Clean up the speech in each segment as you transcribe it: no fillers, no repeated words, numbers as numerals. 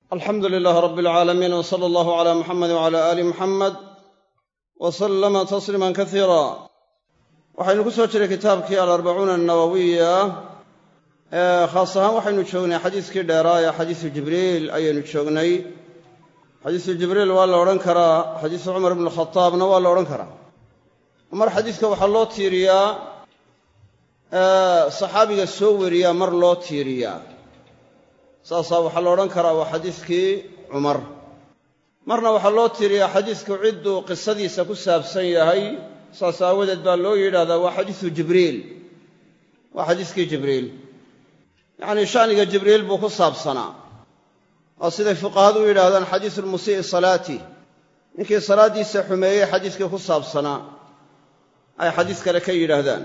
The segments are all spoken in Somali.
alxamdu lilaah rab alcaalamiin w sala allahu cala muxamed wcala aali muxamed wa sallama tasliiman kasiira waxaynu ku soo jiray kitaabkii alarbacuuna annawawiya khaas ahaan waxaynu joognay xadiiskii dheeraa ee xadiisu jibriil ayaynu joognay xadiisu jibriil waa la odhan karaa xadiisu cumar ibnu khataabna waa la odhan karaa mar xadiiska waxaa loo tiiriyaa saxaabiga soo wariyaa mar loo tiiriyaa saasaa waxaa la odhan karaa waa xadiiskii cumar marna waxaa loo tiiriyaa xadiisku cidduu qisadiisa ku saabsan yahay saas aawadeed baa loo yidhahdaa waa xadiisu jibriil waa xadiiskii jibriil yacnii sha'niga jibriil buu ku saabsanaa waa siday fuqahadu u yidhaahdaan xadiisu lmusii'i salaati ninkii salaaddiisa xumeeyey xadiiskii ku saabsanaa ay xadiis kale ka yidhaahdaan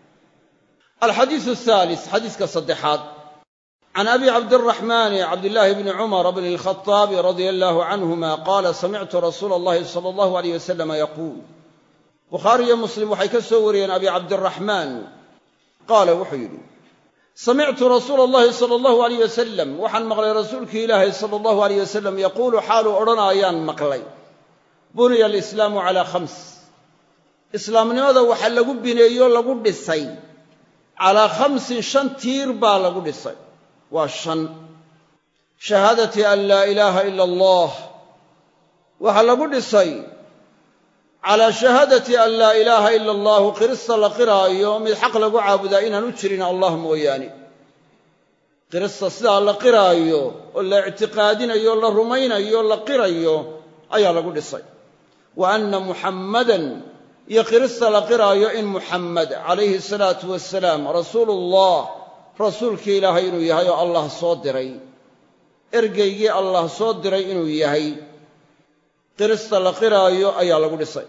alxadiisu ahaalis xadiiska saddexaad can abi cabdiraxmaani cabdillaahi bni cumar bni alkhataabi radia allaahu canhuma qaala samictu rasuula allahi sala allahu alayh wasalama yaquul bukhaari iyo muslim waxay ka soo wariyeen abi cabdiraxmaan qaala wuxuu yidhi samictu rasuula allahi sala allahu alayh wasalam waxaan maqlay rasuulkii ilaahay sala allahu alayh wasalam yaquulu xaaluu odhanaayaan maqlay buniya alislaamu calaa khams islaamnimada waxaa lagu bineeyo lagu dhisay calaa khamsin shan tiir baa lagu dhisay waa shan shahaadati an laa ilaaha ila allah waxaa lagu dhisay calaa shahaadati an laa ilaaha ila allahu qirista la qiraayo mid xaq lagu caabudaa inaan u jirin allah mooyaane qirista sidaa la qiraayo oo la ictiqaadinayo la rumaynayo la qirayo ayaa lagu dhisay wa anna muxammadan iyo qirista la qiraayo in muxammed calayhi salaatu wasalaam rasuulullah rasuulkii ilaahay inuu yahay oo allah soo diray ergeygii allah soo diray inuu yahay qirista la qiraayo ayaa lagu dhisay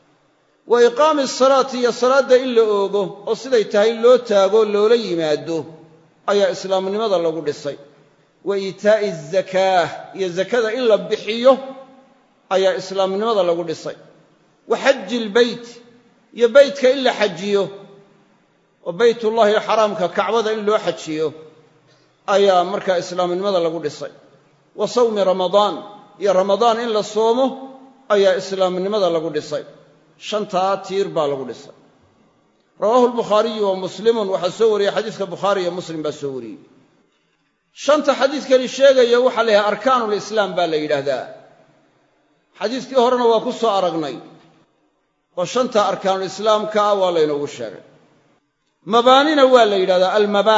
wa iqaami asalaati iyo salaadda in la oogo oo siday tahay loo taago loola yimaado ayaa islaamnimada lagu dhisay wa iitaa'i azakaah iyo zakada in la bixiyo ayaa islaamnimada lagu dhisay wa xaji ilbeyt iyo beytka in la xajiyo oo baytullaahi xaraamka kacbada in loo xajiyo ayaa markaa islaamnimada lagu dhisay wa sawmi ramadaan iyo ramadaan in la soomo ayaa islaamnimada lagu dhisay shantaa tiir baa lagu dhisay rawaahu albukhaariyu wa muslimun waxaa soo wariyey xadiiska bukhaari iyo muslim baa soo wariyey shanta xadiiskani sheegaya waxaa la yidhaha arkaanulislaam baa la yidhaahdaa xadiiskii horena waa ku soo aragnay oo shanta arkaanulislaamka ah waa laynoogu sheegay mabaanina waa la yidhahdaa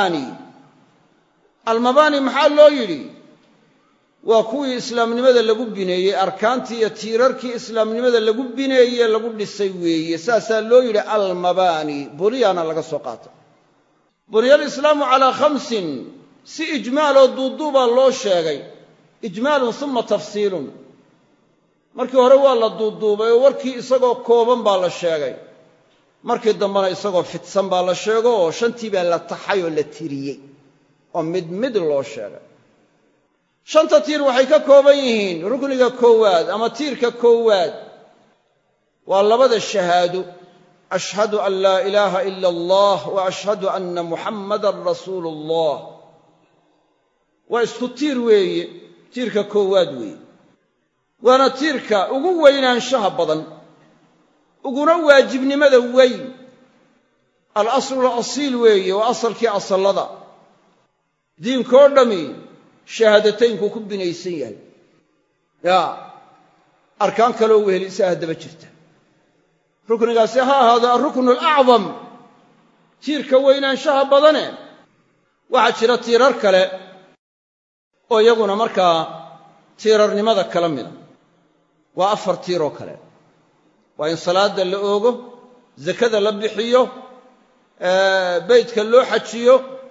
almabaani maxaa loo yidhi waa kuwii islaamnimada lagu bineeyey arkaantii iyo tiirarkii islaamnimada lagu bineeye lagu dhisay weeye saasaa loo yidhi almabaani buniyana laga soo qaata buniya alislaamu calaa khamsin si ijmaaloo duuduubaa loo sheegay ijmaalun uma tafsiilun markii hore waa la duuduubay oo warkii isagoo kooban baa la sheegay markii dambena isagoo fidsan baa la sheego oo shantii baa la taxay oo la tiriyey oo mid loo sheegay shanta tiir waxay ka kooban yihiin rukniga koowaad ama tiirka koowaad waa labada shahaado ashhadu an laa ilaaha ila allah wa ashhadu anna muxammadan rasuulu ullah waa isku tiir weeye tiirka koowaad weeye waana tiirka ugu weynaanshaha badan uguna waajibnimada weyn alaslu alasiil weeye waa asalkii asallada diinkoo dhammi shahaadataynku ku binaysan yahay yaa arkaan kaloo wehelisaa haddaba jirta ruknigaasi ha ahaado alruknu alacdam tiirka weynaanshaha badane waxaa jira tiirar kale oo iyaguna markaa tiirarnimada kala mida waa 4 tiiroo kale waa in salaadda la oogo zakada la bixiyo beytka loo xajiyo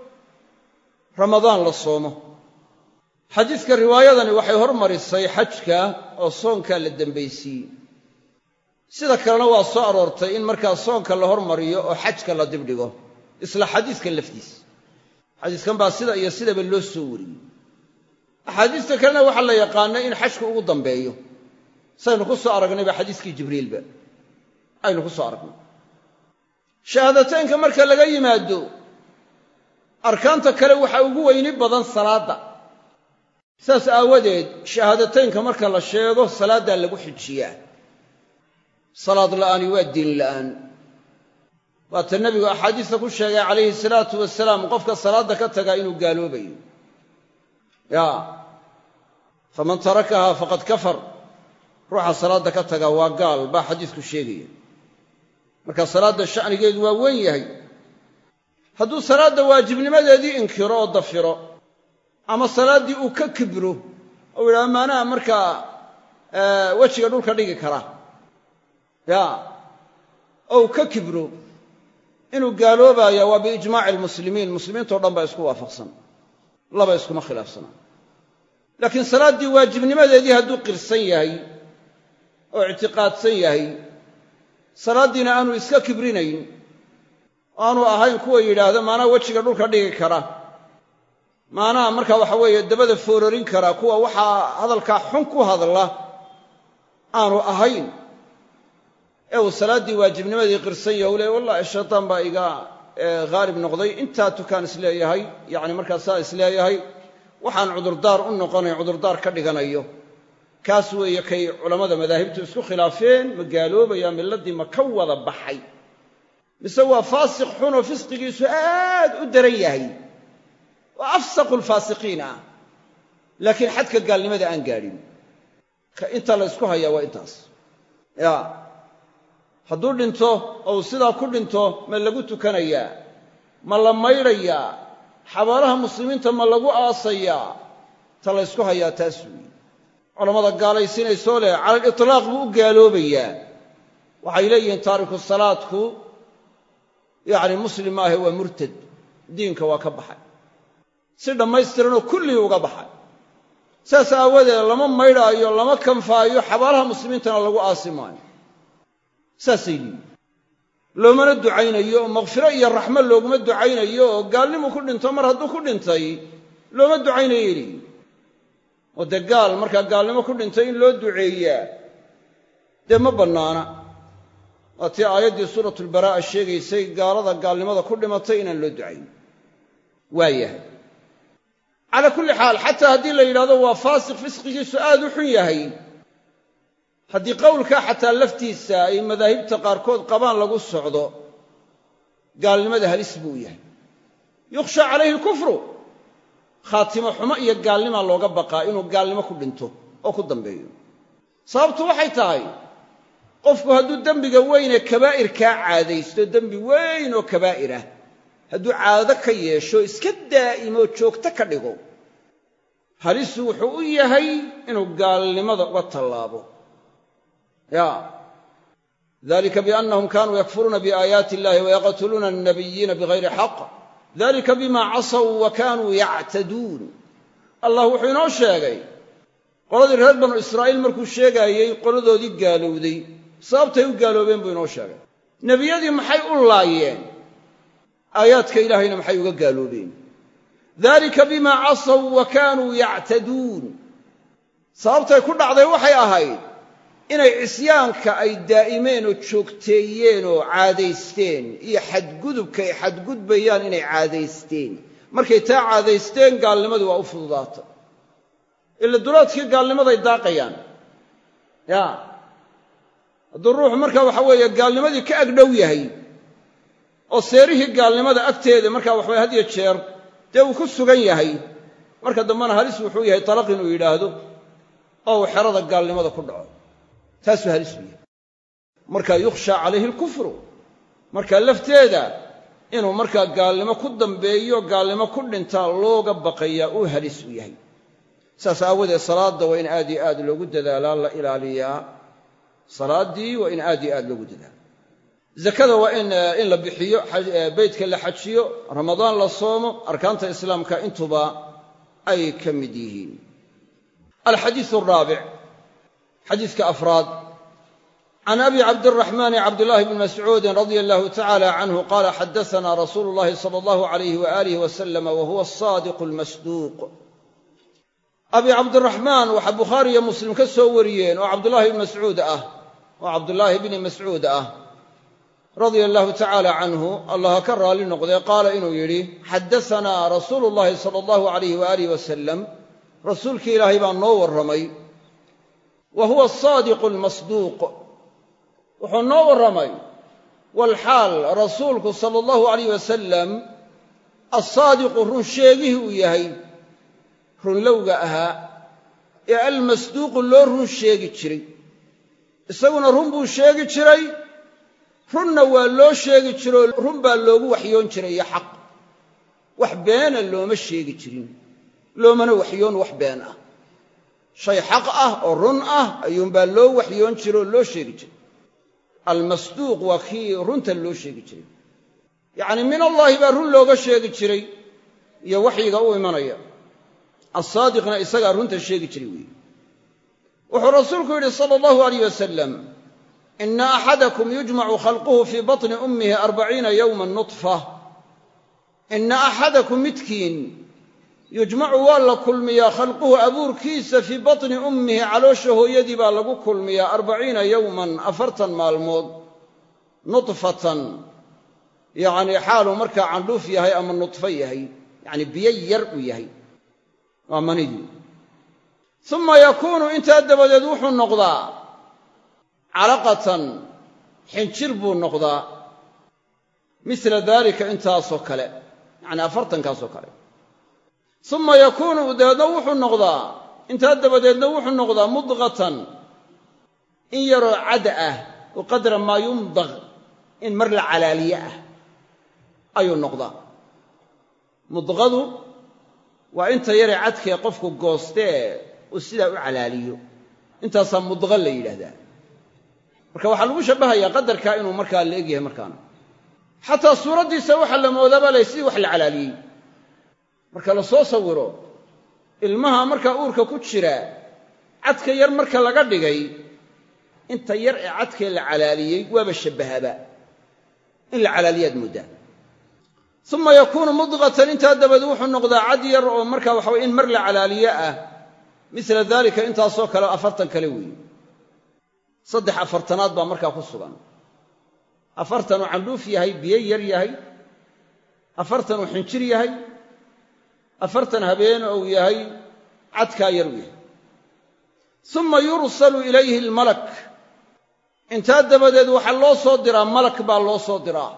ramadaan la soomo xadiiska riwaayadani waxay hormarisay xajka oo soonkaa la dembaysiiyey sida kalena waa soo aroortay in markaa soonka la hormariyo oo xajka la dibdhigo isla xadiiska laftiisa xadiiskan baa sida iyo sidaba loo soo wariyey axaadiista kalena waxaa la yaqaanay in xajku ugu dambeeyo saynu ku soo aragnayba xadiiskii jibriilba aynu ku soo aragnay shahaadateynka marka laga yimaado arkaanta kale waxaa ugu weyni badan salaadda saas aawadeed shahaadateynka marka la sheego salaaddaa lagu xijiyaa. salaad la'aani waa diin la'aan. waata nebigu axaadiista ku sheegay calayhi salaatu wasalaam qofka salaadda ka tagaa inuu gaaloobayo. faman tarakahaa faqad kafar, ruuxa salaadda ka tagaa waa gaal baa xadiisku sheegaya. marka salaadda sha'nigeedu waa weyn yahay. hadduu salaadda waajibnimadeedii inkiro oo dafiro, ama salaaddii uu ka kibro oo yidhaha maanaha markaa wejiga dhulka dhigi kara, oo uu ka kibro, inuu gaaloobaya waa biijmaaci almuslimiin. muslimiintao dhan baa isku waafaqsan, laba iskuma khilaafsanaa. laakiin salaaddii waajibnimadeedii hadduu qirsan yahay oo ictiqaadsan yahay, salaaddiina aanu iska kibrinayn, aanu ahayn kuwa yidhaahda maanaa wejiga dhulka dhigi kara, maanaha markaa waxa weeye dabada foorarin kara, kuwa waxaa hadalkaa xun ku hadla aanu ahayn, ee uu salaaddii waajibnimadii qirsan yahay u leey wallahi shaytaan baa iga haalib noqday, intaa tukaan isleeyahay, yacni markaa saa isleeyahay, waxaan cudurdaar u noqonay cudurdaar ka dhiganayo. kaas weeye kay culammada madaahibtu isku khilaafeen, ma gaaloobaya milladdii ma ka wada baxay, mise waa faasiq xun oo fisqigiisu aad u daran yahay, oo afsaqu lfaasiqiin ah, laakiin xadka gaalnimada aan gaadhin. ka inta la ysku hayaa waa intaas. hadduu dhinto oo sidaa ku dhinto ma lagu tukanayaa? ma la maydhayaa? xabaalaha muslimiinta ma lagu aasayaa? ta la ysku hayaa taas weeye. culammada gaalaysiinaysoo leh cala alitlaaq buu u gaaloobayaa, waxay leeyihiin taariku salaadku yacni muslim maahe waa murtad, diinka waa ka baxay, si dhammaystiranoo kullii uga baxay. saas aawadeed lama maydhaayo, lama kanfaayo, xabaalaha muslimiintana lagu aasi maayo. saasay liyiin. loomana ducaynayo oo makfiro iyo raxmo looguma ducaynayo, oo gaalnimu ku dhinto mar hadduu ku dhintay looma ducaynayo liyiin. oo dee gaal markaa gaalnimo ku dhintay in loo duceeyaa dee ma bannaana. waa tii aayaddii suuratulbaraa'a sheegaysay gaalada gaalnimada ku dhimatay inaan loo ducayn. waayahay calaa kulli xaal, xataa haddii la yidhahdo waa faasiq, fisqigiisu aad u xun yahay, haddii qowlkaa xataa laftiisa ay madaahibta qaarkood qabaan lagu socdo, gaalnimada halis buu yahay. yukhsha calayhi alkufru, khaatimo xumo iyo gaalnimaa looga baqaa inuu gaalnimo ku dhinto oo ku dambeeyo. sababtu waxay tahay, qofku hadduu dembiga weynee kabaa'irkaa caadaysto, dembi weyn oo kabaa'ir ah hadduu caado ka yeesho, iska daa'imo joogto ka dhigo, halisu wuxuu u yahay inuu gaalnimada uga tallaabo. dalika biannahum kaanuu yakfuruuna biaayaati illahi wayaqtuluuna annabiyiina bigayri xaq, dalika bimaa casaw wa kaanuu yactaduun. allah wuxuu inoo sheegay qoladii reer banu israa'iil markuu sheegaayey qoladoodii gaalowday, sababtay u gaaloobeen buu inoo sheegay. nebiyadii maxay u laayeen? aayaadka ilaahayna maxay uga gaaloobeen? dalika bimaa casaw wa kaanuu yactaduun. sababtay ku dhacday waxay ahayd inay cisyaanka ay daa'imeen oo joogteeyeen oo caadaysteen, iyo xadgudubka ay xadgudbayaan inay caadaysteen. markay taa caadaysteen, gaalnimadii waa u fududaatay. ila dulaadkii gaalnimaday daaqayaan. hadduu ruuxu markaa waxa weeye gaalnimadii ka agdhow yahay, oo seerihii gaalnimada agteeda markaa waxabay had iyo jeer dee uu ku sugan yahay, marka dambena halis wuxuu yahay talaq inuu yidhaahdo oo uu xerada gaalnimada ku dhaco. taasuu halis u yahay. marka yukhshaa calayhi alkufru, markaa lafteeda inuu markaa gaalnimo ku dambeeyo, gaalnimo ku dhintaa looga baqayaa uu halis u yahay. saas aawadeed salaadda waa in aad iyo aad loogu dadaalaa, la ilaaliyaa. salaaddii waa in aad iyo aad loogu dadaalo. zakada waa in la bixiyo, beytka la xajiyo, ramadaan la soomo, arkaanta islaamka intuba ay ka mid yihiin. alxadiisu araabic, xadiiska afraad, can abi cabdiraxmaani cabdillaahi bni mascuudin radia allahu tacaala canhu qaala xadasanaa rasuulu llahi sala allahu alayhi waaalih wasalama wa huwa asaadiqu almasduuq. abi cabdiraxmaan waxaa bukhaari iyo muslim ka soo wariyeen oo cabdullaahi bni mascuud ah, oo cabdullaahi bni mascuud ah radia allahu tacaala canhu, allah ha ka raalli noqdee, qaala inuu yidhi xadasanaa rasuulu llahi sala allahu alayhi waaalih wasalam, rasuulkii ilaahay baa noo warramay wa huwa asaadiqu almasduuq wuxuu noo warramay walxaal rasuulku sala allahu alayh wasalam assaadiqu run sheegihii uu yahay runlowga ahaa ee almasduuqu loo run sheegi jiray isaguna run buu sheegi jiray runna waa loo sheegi jiroo run baa loogu waxyoon jiray iyo xaq wax beena looma sheegi jirin loomana waxyoon wax been ah shay xaq ah oo run ah ayuunbaa loo waxyoon jiro oo loo sheegi jiray almasduuq waa kii runta loo sheegi jiray yacni min allaahi baa run looga sheegi jiray iyo waxyiga u imanaya assaadiqna isagaa runta sheegi jiray weeye wuxuu rasuulku yidhi sala allahu alayh wasalam ina axadakum yujmacu khalquhu fii batni ummihi 40 yowman nutfa ina axadakum midkiin yujmacu waa la kulmiyaa khalquhu abuurkiisa fii batni ummihi caloosha hooyadii baa lagu kulmiyaa 40 yowman 40 maalmood nutfatan yacnii xaaluu markaa candhuuf yahay ama nudfo yahay yacni biyo yar uu yahay waa manidii uma yakuunu intaa dabadeed wuxuu noqdaa calaqatan xinjir buu noqdaa mila daalika intaasoo kale yacni 40kaasoo kale uma yakuunu dabeedna wuxuu noqdaa intaa dabadeedna wuxuu noqdaa mudqatan in yaroo cada ah oo qadra maa yumdaq in mar la calaaliye ah ayuu noqdaa mudqadu waa inta yaree cadkee qofku goostee uu sidaa u calaaliyo intaasaa mudqa la yidhaahdaa marka waxaa lagu shabbahayaa qadarkaa inuu markaa la egyahay markaana xataa suuraddiisa waxaa la moodaaba lay sidii wax la calaaliyey marka la soo sawiro ilmaha markaa uurka ku jira cadka yar marka laga dhigay inta yar ee cadkee la calaaliyey waaba shabbahaba in la calaaliyaad mooddaa uma yakuunu mudqatan intaa dabadeed wuxuu noqdaa cad yar oo markaa waxa weye in mar la calaaliye ah mila daalika intaasoo kale 40 kale weeye 3 afartanaad baa markaa ku sugan 40 uu candhuuf yahay biyo yar yahay 40 uu xinjir yahay 40 habeen ou yahay cadkaa yar u yahay uma yursalu ilayhi almalak intaa dabadeed waxaa loo soo diraa malak baa loo soo diraa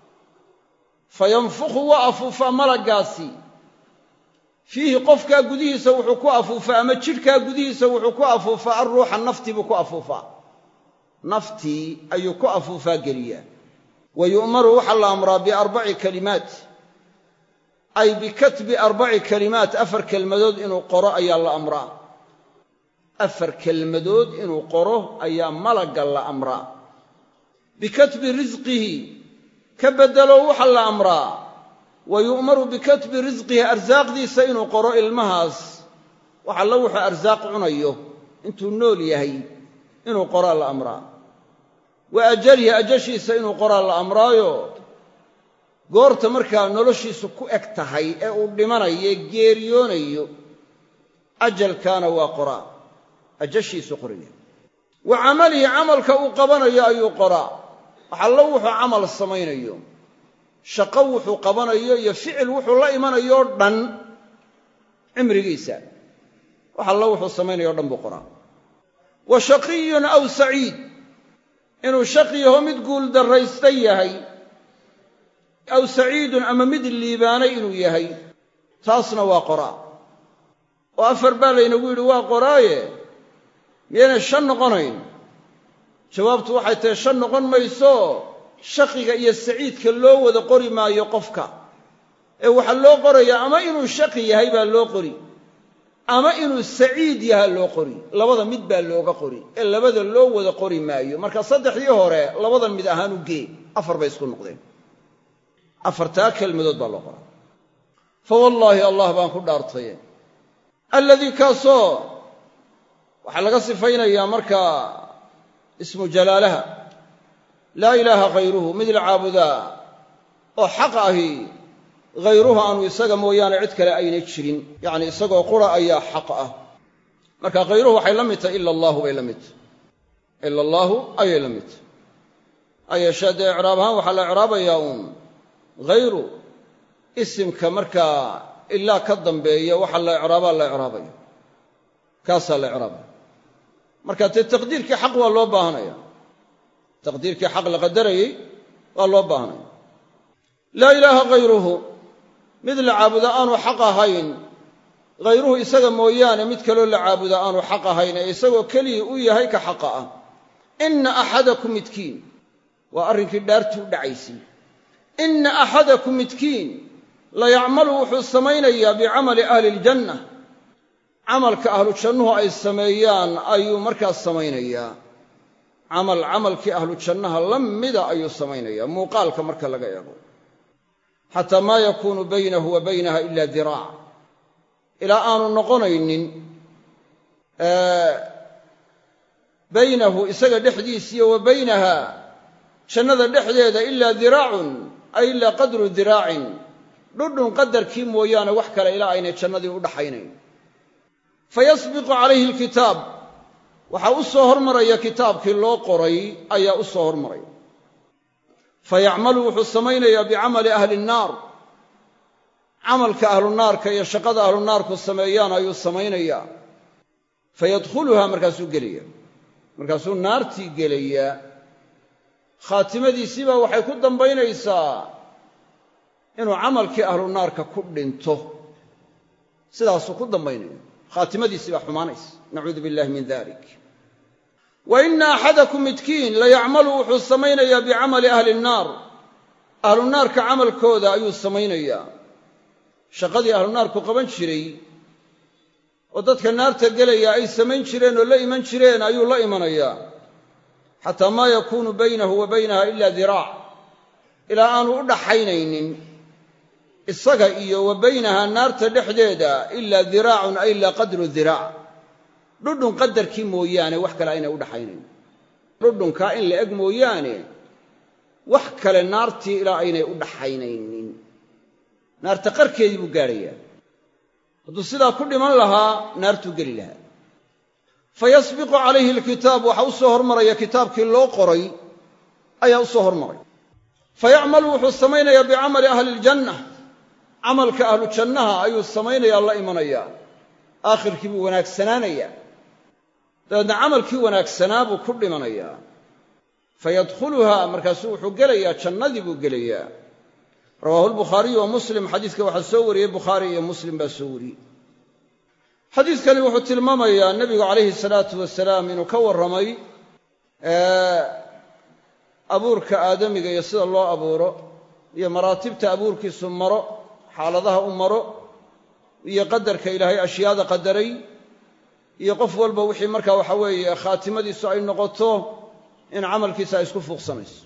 fayanfukhu waa afuufaa malaggaasi fiihi qofkaa gudihiisa wuxuu ku afuufaa ama jidhkaa gudihiisa wuxuu ku afuufaa alruuxa naftii buu ku afuufaa naftii ayuu ku afuufaa geliyaa wa yu'maru waxaa la amraa biarbaci kalimaat ay bikatbi 4 kalimaat 4 kelmadood inuu qoro ayaa la amraa 4 kelmadood inuu qoro ayaa malagga la amraa bikatbi risqihi ka beddelo waxaa la amraa wa yu'maru bikatbi risqihi arsaaqdiisa inuu qoro ilmahaas wax alla wuxuu arsaaq cunayo intuu nool yahay inuu qoraa la amraa wa ajalihi ajashiisa inuu qoraa la amraayo goorta markaa noloshiisu ku eg tahay ee uu dhimanayo geeriyoonayo ajalkaana waa qoraa ajashiisu qoraya wa camalihi camalka uu qabanayo ayuu qoraa wax allo wuxuu camal samaynayo shaqo wuxuu qabanayo iyo ficil wuxuu la imanayo dhan cimrigiisa wax allo wuxuu samaynayo dhan buu qoraa wa shaqiyun aw saciid inuu shaqiyaho mid guul darraysta yahay aw saciidun ama mid liibaanay inuu yahay taasna waa qoraa oo 4 baa laynagu yidhi waa qoraaye miyaynay 5 noqonayn jawaabtu waxay tahay 5 noqon mayso shaqiga iyo saciidka loo wada qori maayo qofka ee waxaa loo qorayaa ama inuu shaqi yahay baa loo qori ama inuu saciid yahay loo qori labada mid baa looga qori ee labada loo wada qori maayo marka 3dii hore labadan mid ahaan u gee 4 bay isku noqdeen 4 kelmadood baa loo qoraa fa wallaahi allah baan ku dhaartay alladii kaasoo waxaa laga sifaynayaa markaa ismu jalaalaha laa ilaaha hayruhu mid la caabudaa oo xaq ahi hayruhu aanu isaga mooyaane cid kale aynay jirin yacni isagoo qura ayaa xaq ah marka hayruhu waxay la mid tahay ila allaahu bay la mid tahay ila allaahu ayay la mid tahay ayeeshee dee icraab ahaan waxaa la icraabayaa uun hayru isimka markaa ilaa ka dambeeya waxa la icraabaa la icraabaya kaasaa la icraaba marka te taqdiirkii xaq waa loo baahanaya taqdiirkii xaq la qadarayey waa loo baahanaya laa ilaaha hayruhu mid la caabuda aanu xaq ahayn hayruhu isaga mooyaane mid kaloo la caabuda aanu xaq ahayn ee isagoo keligii u yahay ka xaqa ah inna axadakum midkiin waa arrinkii dhaartii u dhacaysay inna axadakum midkiin la yacmalu wuxuu samaynayaa bicamali ahli iljanna camalka ahlu jannuhu ay sameeyaan ayuu markaas samaynayaa camalkii ahlu jannaha la mida ayuu samaynayaa muuqaalka marka laga eego xataa maa yakuunu baynahu wa baynaha ila diraac ilaa aanu noqonaynin baynahu isaga dhexdiisiyo wa baynaha jannada dhexdeeda ilaa diraacun ay ilaa qadru diraacin dhudhun qadarkii mooyaane wax kale ilaa aynay jannadii u dhaxaynayn fayasbiqu calayhi alkitaab waxaa u soo hormaraya kitaabkii loo qoray ayaa u soo hormaraya fayacmalu wuxuu samaynayaa bicamali ahli nnaar camalka ahlu naarka iyo shaqada ahlu naarku sameeyaan ayuu samaynayaa fayadkhuluhaa markaasuu naartii gelayaa khaatimadiisiibaa waxay ku dambaynaysaa inuu camalkii ahlu naarka ku dhinto sidaasuu ku dambaynaya khaatimadiisii baa xumaanaysa nacuudu billahi min dalik wa inna axadakum midkiin la yacmalu wuxuu samaynayaa bicamali ahli nnaar ahlu naarka camalkooda ayuu samaynayaa shaqadii ahlu naarku qaban jiray oo dadka naarta gelaya ay samayn jireen oo la iman jireen ayuu la imanayaa xataa maa yakuunu baynahu wa baynaha ila diraac ilaa aanu u dhaxaynaynin isaga iyo wa baynaha naarta dhexdeeda ilaa diraacun ay ilaa qadru diraac dhudhun qadarkii mooyaane wax kale aynay u dhaxaynayn dhudhunkaa in la eg mooyaane wax kale naartii ilaa aynay u dhaxaynaynin naarta qarkeedii buu gaadhayaa hadduu sidaa ku dhiman lahaa naartuu geli lahaa fayasbiqu calayhi alkitaab waxaa u soo hormaraya kitaabkii loo qoray ayaa u soo hormaray fayacmalu wuxuu samaynayaa bicamali ahli iljanna camalka ahlu jannaha ayuu samaynayaa la imanayaa aakhirkii buu wanaagsanaanayaa dabeedna camalkii wanaagsanaa buu ku dhimanayaa fayadkhuluhaa markaasuu wuxuu gelayaa jannadii buu gelayaa rawaahu lbukhaariyu wa muslim xadiiska waxaa soo wariyey bukhaari iyo muslim baa soo wariyey xadiidkani wuxuu tilmaamayaa nebigu calayhi salaatu wasalaam inuu ka warramay abuurka aadamiga iyo sida loo abuuro iyo maraatibta abuurkiisu maro xaaladaha u maro iyo qadarka ilaahay ashyaada qadaray iyo qof walba wixii markaa waxa weeye khaatimadiisu ay noqoto in camalkiisa ay isku fuuqsanayso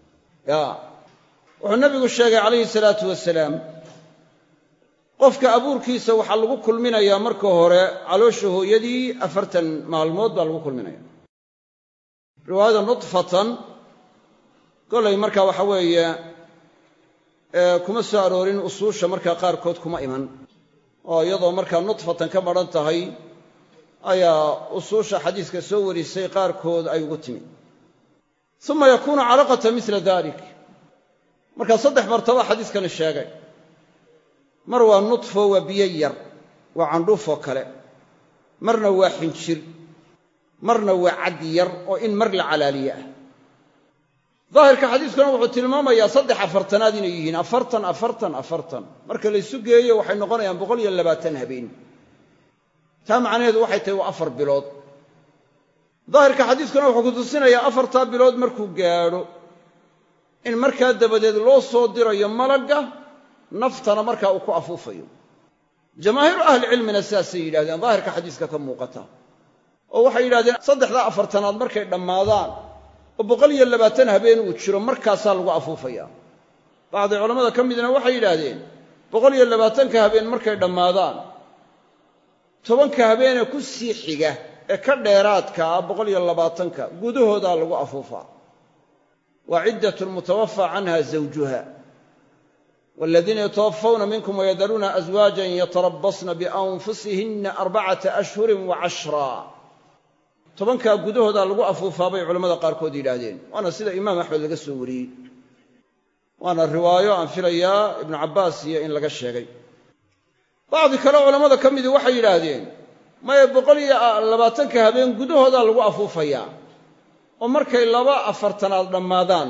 wuxuu nebigu sheegay calayhi salaatu wasalaam qofka abuurkiisa waxaa lagu kulminayaa marka hore caloosha hooyadii 40 maalmood baa lagu kulminaya riwaayada nudfatan kolay markaa waxa weeye kuma soo aroorin usuusha markaa qaarkood kuma iman oo iyadoo markaa nudfatan ka madhan tahay ayaa usuusha xadiiska soo warisay qaarkood ay ugu timi uma yakuunu calaqatan mila dalik markaa 3 martaba xadiiskani sheegay mar waa nudfo waa biyo yar waa candhuufoo kale marna waa xinjir marna waa cad yar oo in mar la calaaliye ah daahirka xadiiskuna wuxuu tilmaamayaa 3 afartanaad inay yihiin 40 marka la isu geeyo waxay noqonayaan 120 habeen taa macnaheedu waxay tahay waa 4 bilood daahirka xadiiskuna wuxuu ku tusinayaa 4 bilood markuu gaadho in markaa dabadeed loo soo dirayo malagga naftana markaa uu ku afuufayo jamaahiiru ahlicilmina sidaasay yidhahdeen daahirka xadiiska ka muuqata oo waxay yidhahdeen 3 afartanaad markay dhammaadaan oo 120 habeen uu jiro markaasaa lagu afuufaya bacdi culammada ka midna waxay yidhaahdeen 120ka habeen markay dhammaadaan 10ka habeenee ku sii xiga ee ka dheeraadka 120ka gudahoodaa lagu afuufaa wa ciddatu lmutawaffa canha zawjuha والذين يتوفون منكم ويذرون أزواجا يتربصن بأنفسهن 4 أشهر و10 tobankaa gudahooda lagu afuufaa bay culammada qaarkood yidhaahdeen waana sida imaam axmed laga soo wariyey waana riwaayo aan filayaa ibnu cabbaas iyo in laga sheegay bacdi kale culammada ka midii waxay yidhaahdeen maya 120 habeen gudahooda lagu afuufayaa oo markay 2 afartanaad dhammaadaan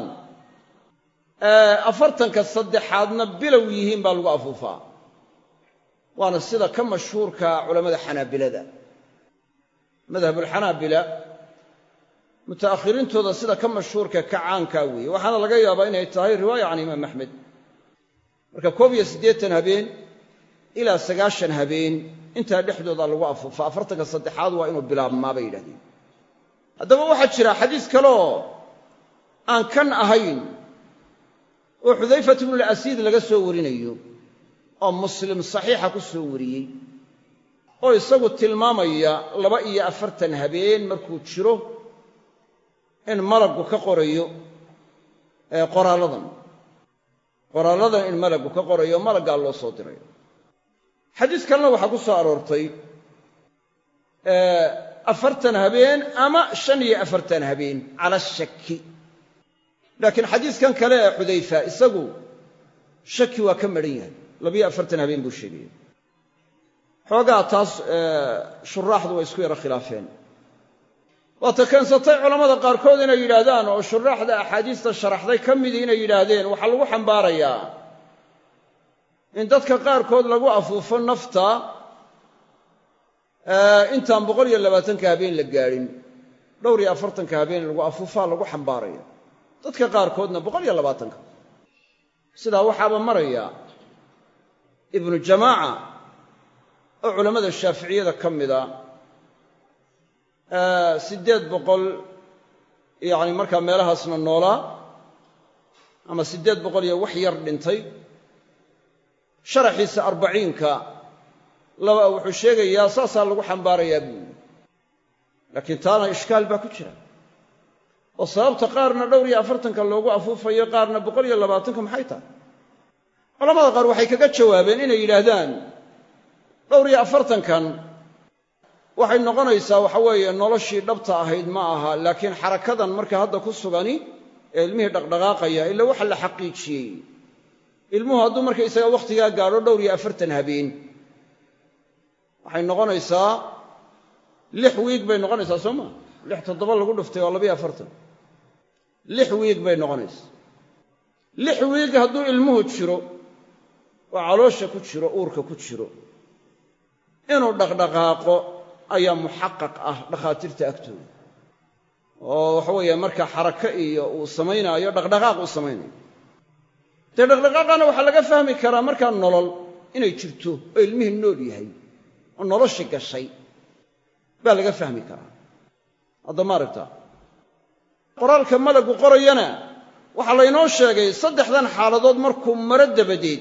40ka saddexaadna bilow yihiin baa lagu afuufaa waana sida ka mashhuurka culimada xanaabilada madhabul xanaabila mutaakhirintooda sida ka mashhuurka ka caanka weeye waxaana laga yaabaa inay tahay riwaaya can imaam axmed marka 81 habeen ilaa 90 habeen intaa dhexdooda lagu afuufaa 40ka saddexaad waa inuu bilaabmaa bay yidhahdeen haddaba waxaa jira xadiis kaloo aan kan ahayn oo xudayfat ibnu al-asiid laga soo warinayo oo muslim saxiixa ku soo wariyey oo isagu tilmaamaya 42 habeen markuu jiro in malaggu ka qorayo qoraaladan in malaggu ka qorayo malaggaa loo soo dirayo xadiis kalena waxaa ku soo aroortay 40 habeen ama 45 habeen cala shaki laakiin xadiiskan kale ee xudayfa isagu shaki waa ka maran yahay 42 habeen buu sheegay xoogaa taas shuraaxdu way isku yara khilaafeen waata keensatay culammada qaarkood inay yidhaahdaan oo shuraaxda axaadiista sharaxday ka midii inay yidhaahdeen waxaa lagu xambaarayaa in dadka qaarkood lagu afuufo nafta intaan 120 habeen la gaadhin 40 habeen lagu afuufaa lagu xambaaraya dadka qaarkoodna 120 sidaa waxaaba maraya ibnu jamaaca oo culammada shaaficiyada ka mida 800 yani markaa meelahaasna noolaa ama 800 iyo wax yar dhintay sharaxiisa 40ka wuxuu sheegayaa saasaa lagu xambaarayaa buuli laakiin taana ishkaal baa ku jira oo sababta qaarna 40 loogu afuufayo qaarna 120 maxay tahay culamada qaar waxay kaga jawaabeen inay yidhaahdaan 40 waxay noqonaysaa waxa weeye noloshii dhabta ahayd ma aha laakiin xarakadan marka hadda ku sugani ee ilmihii dhaqdhaqaaqaya ilaa waxa la xaqiijiyey ilmuhu hadduu marka isaga wakhtigaa gaadho 40 habeen waxay noqonaysaa 6 wiig bay noqonaysaa soo ma 6 lagu dhuftay waa 42 6 wiig bay noqonaysaa 6 wiig hadduu ilmuhu jiro oo caloosha ku jiro uurka ku jiro inuu dhaqdhaqaaqo ayaa muxaqaq ah dhakhaatiirta agtooda oo waxa weeye marka xarako iyo uu samaynaayo dhaqdhaqaaq uu samaynayo dee dhaqdhaqaaqana waxaa laga fahmi karaa markaa nolol inay jirto oo ilmihii nool yahay oo noloshii gashay baa laga fahmi karaa hadda ma aragtaa qoraalka malaggu qorayana waxaa laynoo sheegay 3dan xaaladood markuu maro dabadeed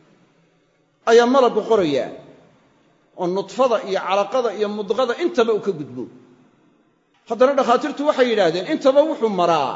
ayaa malaggu qorayaa oo nudfada iyo calaqada iyo mudqada intaba uu ka gudbo haddana dhakhaatiirtu waxay yidhaahdeen intaba wuxuu maraa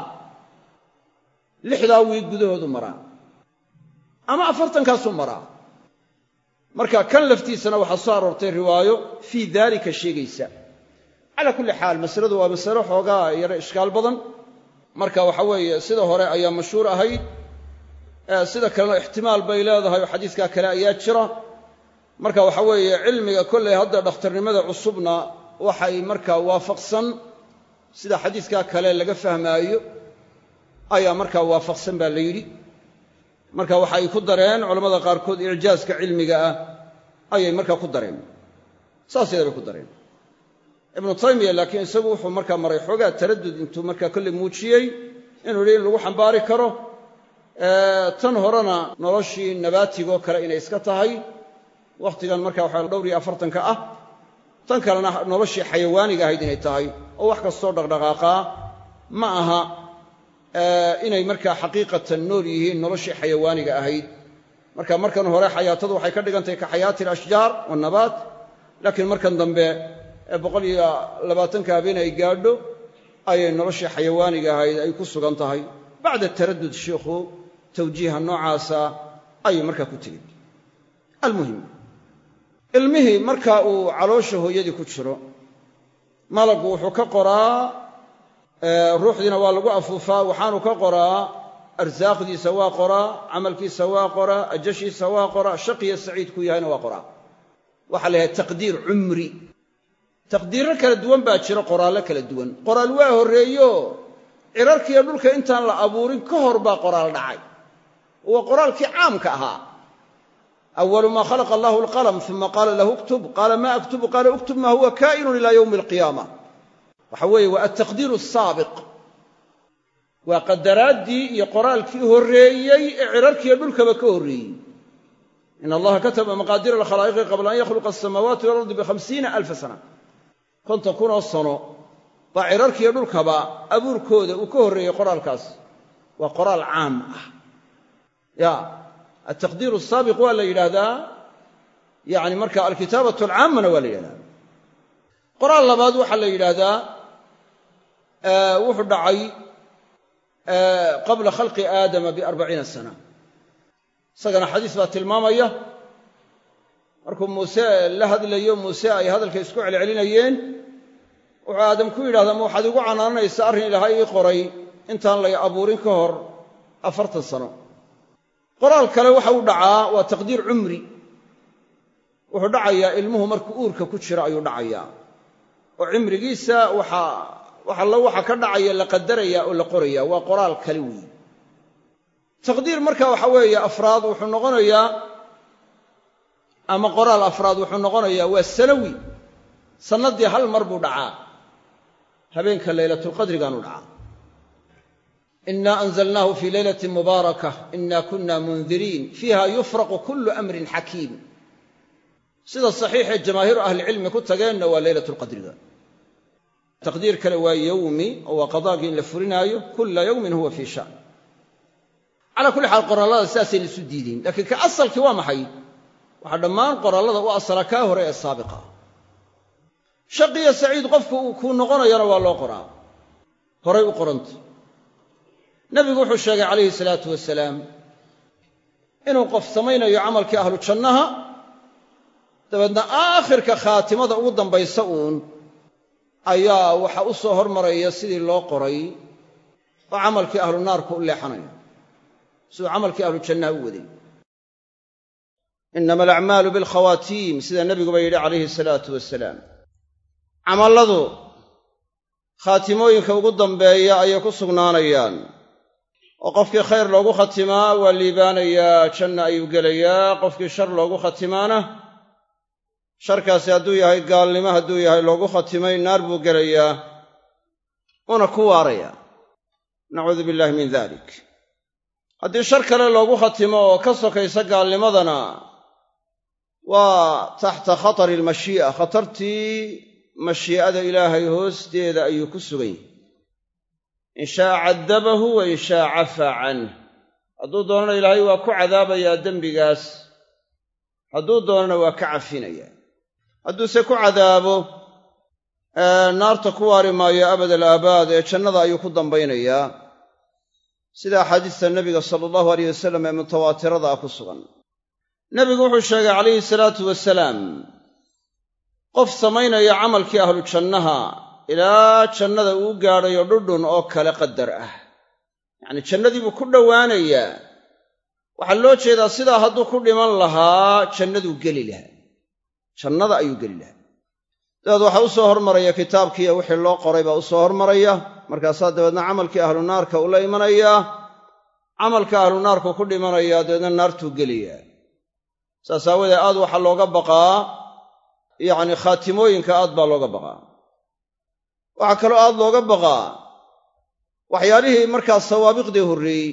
6 wiig gudahoodu maraa ama 40kaasuu maraa marka kan laftiisana waxaa soo aroortay riwaayo fii daalika sheegaysa calaa kulli xaal masaladu waa masalo xoogaa yaro ishkaal badan marka waxa weeye sida hore ayaa mashhuur ahayd sida kalena ixtimaal bay leedahay oo xadiiskaa kale ayaa jira marka waxa weeye cilmiga kolley hadda dhakhtarnimada cusubna waxay markaa waafaqsan sida xadiiskaa kale laga fahmaayo ayaa markaa waafaqsan baa la yidhi marka waxay ku dareen culammada qaarkood icjaaska cilmiga ah ayay markaa ku dareen saasayda bay ku dareen ibnu taymiya laakiin isagu wuxuu markaa maray xoogaa taraddud intuu markaa kolley muujiyey inuu yidhi in lagu xambaari karo tan horena noloshii nabaatigoo kale inay iska tahay wakhtigan markaa waxaa 40 ah tan kalena noloshii xayawaaniga ahayd inay tahay oo wax kastoo dhaqdhaqaaqaa ma aha inay markaa xaqiiqatan nool yihiin noloshii xayawaaniga ahayd marka markan hore xayaatadu waxay ka dhigantahay ka xayaati alashjaar waannabaat laakiin markan dambe 120 habeen ay gaadho ayay noloshii xayawaaniga ahayd ay ku sugan tahay bacda taraddud shiikhu tawjiiha noocaasa ayuu markaa ku tegey almuhim ilmihii marka uu caloosha hooyadii ku jiro malaggu wuxuu ka qoraa ruuxdiina waa lagu afuufaa waxaanu ka qoraa arsaaqdiisa waa qoraa camalkiisa waa qoraa ajashiisa waa qoraa shaqiya saciid ku yahayna waa qoraa waxaa la yidhaha taqdiir cumri taqdiirro kala duwan baa jira, qoraallo kala duwan. qoraal waa horreeyo cirarkiiyo dhulka intaan la abuurin ka hor baa qoraal dhacay, waa qoraalkii caamka ahaa. awalu maa khalaqa allahu alqalam uma qaala lahu uktub qaala maa aktubu qaala uktub maa huwa kaa'inun ilaa yowmi alqiyaama. waxa weeye waa altaqdiiru asaabiq, waa qadaraaddii iyo qoraalkii horreeyey ee cirarkiiyo dhulkaba ka horreeyey. in allaha kataba maqaadira alkhalaa'iqi qabla an yakhluqa asamaawaati walardi b50,000 sana. 50,000 sano baa cirarkiiyo dhulkaba abuurkooda uu ka horreeyey qoraalkaas. waa qoraal caam ah. ya altaqdiiru asaabiq waa la yidhaahdaa, yani marka alkitaabatu alcaammana waa la yidhahdaa. qoraal labaad waxaa la yidhaahdaa wuxuu dhacay qabla khalqi aadama b40 sana. isagana xadiis baa tilmaamaya, markuu muuse la hadlayo, muuse ay hadalka isku celcelinayeen, wuxuu aadam ku yidhahdaa ma waxaad igu canaananaysa arrin ilaahay ii qoray intaan lay abuurin ka hor 40 sano. qoraal kale waxa uu dhacaa waa taqdiir cumri. wuxuu dhacayaa ilmuhu markuu uurka ku jiro ayuu dhacayaa, oo cimrigiisa waxa ka dhacaya la qadaraya oo la qoraya. waa qoraal kale weeye. taqdiir marka waxa weeye afraad wuxuu noqonayaa, ama qoraal afraad wuxuu noqonayaa waa sanawi. sannaddii hal mar buu dhacaa, habeenka laylatulqadrigaanu dhacaa. inaa anzalnaahu fii laylatin mubaarakah inaa kunna mundiriin fiiha yufraqu kullu amrin xakiim. sida saxiixee jamaahiiru ahlicilmi ku tageenna waa laylatulqadriga. taqdiir kale waa yowmi, oo waa qadaagii in la furinaayo. kulla yowmin huwa fii shan. calaa kulli xaal qoraallada sidaasayna isu diideen, laakiin ka asalkii waa maxay? waxaa dhammaan qoraallada u asala kaa hore ee saabiqa. shaqiyo saciid qofku uu kuu noqonayana waa loo qoraa, horay u qoranta. nebigu wuxuu sheegay calayhi salaatu wasalaam inuu qof samaynayo camalkii ahlu jannaha, dabeedna aakhirka khaatimada ugu dambaysa uun ayaa waxa u soo hormaraya sidii loo qoray, oo camalkii ahlu naarku u leexanaya siduu camalkii ahlu jannaha u waday. innama alacmaalu bilkhawaatiim, sida nebiguba yidhi calayhi salaatu wasalaam. camalladu khaatimooyinka ugu dambeeya ayay ku sugnaanayaan, oo qofkii khayr loogu khatimaa waa liibaanayaa, janna ayuu gelayaa. qofkii shar loogu khatimaana, sharkaasi hadduu yahay gaalnimo, hadduu yahay loogu khatimay, naar buu gelayaa, una ku waaraya. nacuudu billahi min dalik. haddii shar kale loogu khatimo oo ka sokaysa gaalnimadana, waa taxta khatari almashii'a, khatartii mashii'ada ilaahay hoosteeda ayuu ku sugan yahay. in shaaa cadabahu wa in shaa cafaa canh. hadduu doonana ilaahay waa ku cadaabayaa dembigaas, hadduu doonana waa ka cafinaya. hadduuse ku cadaabo, naarta ku waari maayo abad alaabaad, ee jannada ayuu ku dambaynayaa, sida axaadiista nebiga sala allahu alayh wasalam ee mutawaatirada ah ku sugan. nebigu wuxuu sheegay calayhi salaatu wasalaam, qof samaynaya camalkii ahlu jannaha ilaa jannada uu gaadhayo dhudhun oo kale qadar ah, yacnii jannadii buu ku dhowaanayaa. waxaa loo jeedaa sidaa hadduu ku dhiman lahaa jannaduu geli lahaa, jannada ayuu geli lahaa. dabeed waxaa u soo hormaraya kitaabkiiyo wixii loo qoray baa u soo hormaraya, markaasaa dabeedna camalkii ahlu naarka ula imanayaa. camalka ahlu naarku ku dhimanayaa, dabeedna naartuu gelayaa. saas aawadeed aad waxaa looga baqaa, yacni khaatimooyinka aad baa looga baqaa. waxaa kaloo aad looga baqaa waxyaalihii markaa sawaabiqdii horreeyey,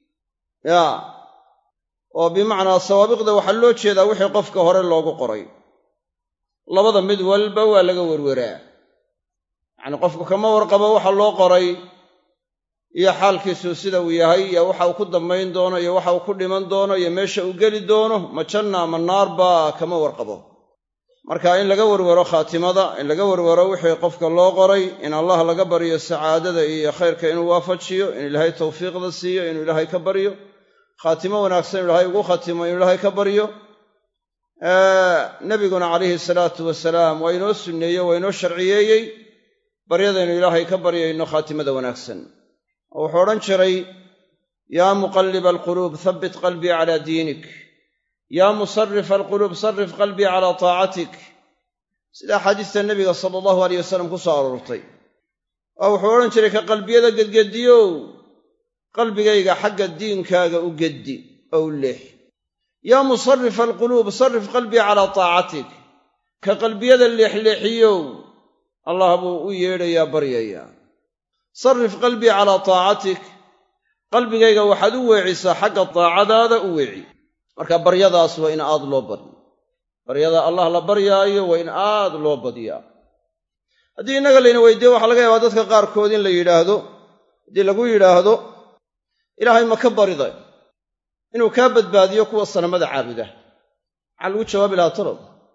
oo bimacnaa sawaabiqda waxaa loo jeedaa wixii qofka hore loogu qoray. labada mid walba waa laga werweraa. yacnii qofku kama warqabo waxa loo qoray iyo xaalkiisu sida uu yahay, iyo waxa uu ku dambayn doono, iyo waxa uu ku dhiman doono, iyo meesha uu geli doono, ma janna ama naarba kama warqabo. marka in laga werwero khaatimada, in laga werwero wixii qofka loo qoray, in allah laga baryo sacaadada iyo khayrka inuu waafajiyo, in ilaahay tawfiiqda siiyo, inuu ilaahay ka baryo, khaatimo wanaagsan inuu ilaahay ugu khatimo, inuu ilaahay ka baryo. nebiguna calayhi salaatu wasalaam waa inoo sunneeye, waa inoo sharciyeeyey baryadaynu ilaahay ka baryayno khaatimada wanaagsan. oo wuxuu odhan jiray, yaa muqalliba alquluub habbit qalbii calaa diinik, yaa musarifa alquluub sarif qalbii calaa taacatik, sida axaadiista nebiga sala allahu alayh wasalam ku soo aroortay oo wuxuu odhan jiray ka qalbiyada gedgediyow qalbigayga xagga diinkaaga u geddi oo u leex yaa musarrifa alquluub sarrif qalbii calaa taacatik ka qalbiyada leexleexiyow allah buu u yeedhayaa baryayaa sarrif qalbii calaa taacatik qalbigayga waxaad u weecisaa xagga daacadaada u weeci marka baryadaas waa in aad loo badyo baryada allah la baryaayo waa in aad loo badyaa haddii innaga layna weydiiyo waxaa laga yaabaa dadka qaarkood in la yidhaahdo haddii lagu yidhaahdo ilaahay ma ka bariday inuu kaa badbaadiyo kuwa sanamada caabuda maxaa lagu jawaabi lahaa talow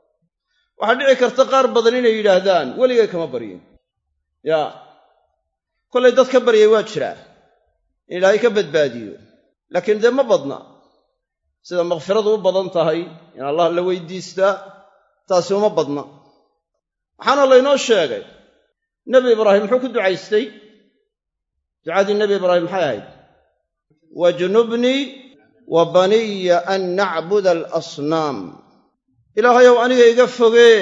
waxaa dhici karta qaar badan inay yidhaahdaan weligay kama baryin yaa kollay dad ka baryay waa jiraa in ilaahay ka badbaadiyo laakiin dee ma badna sida makfiradu u badan tahay in allah la weydiistaa taasi uma badna waxaana laynoo sheegay nebi ibraahim muxuu ku ducaystay ducadii nebi ibraahim maxay ahayd wajnubnii wa baniya an nacbuda alasnaam ilaahayow aniga iga fogee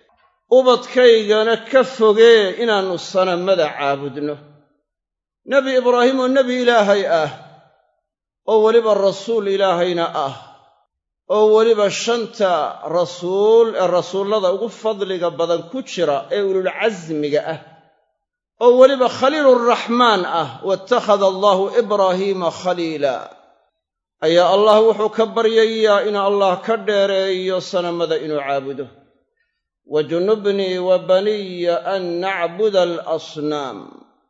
ubadkaygana ka fogee inaannu sanamada caabudno nebi ibraahim oo nebi ilaahay ah oo weliba rasuul ilaahayna ah oo weliba 5 rasuul ee rasuullada ugu fadliga badan ku jira ee ululcasmiga ah oo weliba khaliiluraxmaan ah waatakhada allaahu ibraahiima khaliila ayaa allah wuxuu ka baryayaa in allah ka dheereeyo sanamada inuu caabudo wajnubnii wa baniya an nacbuda alasnaam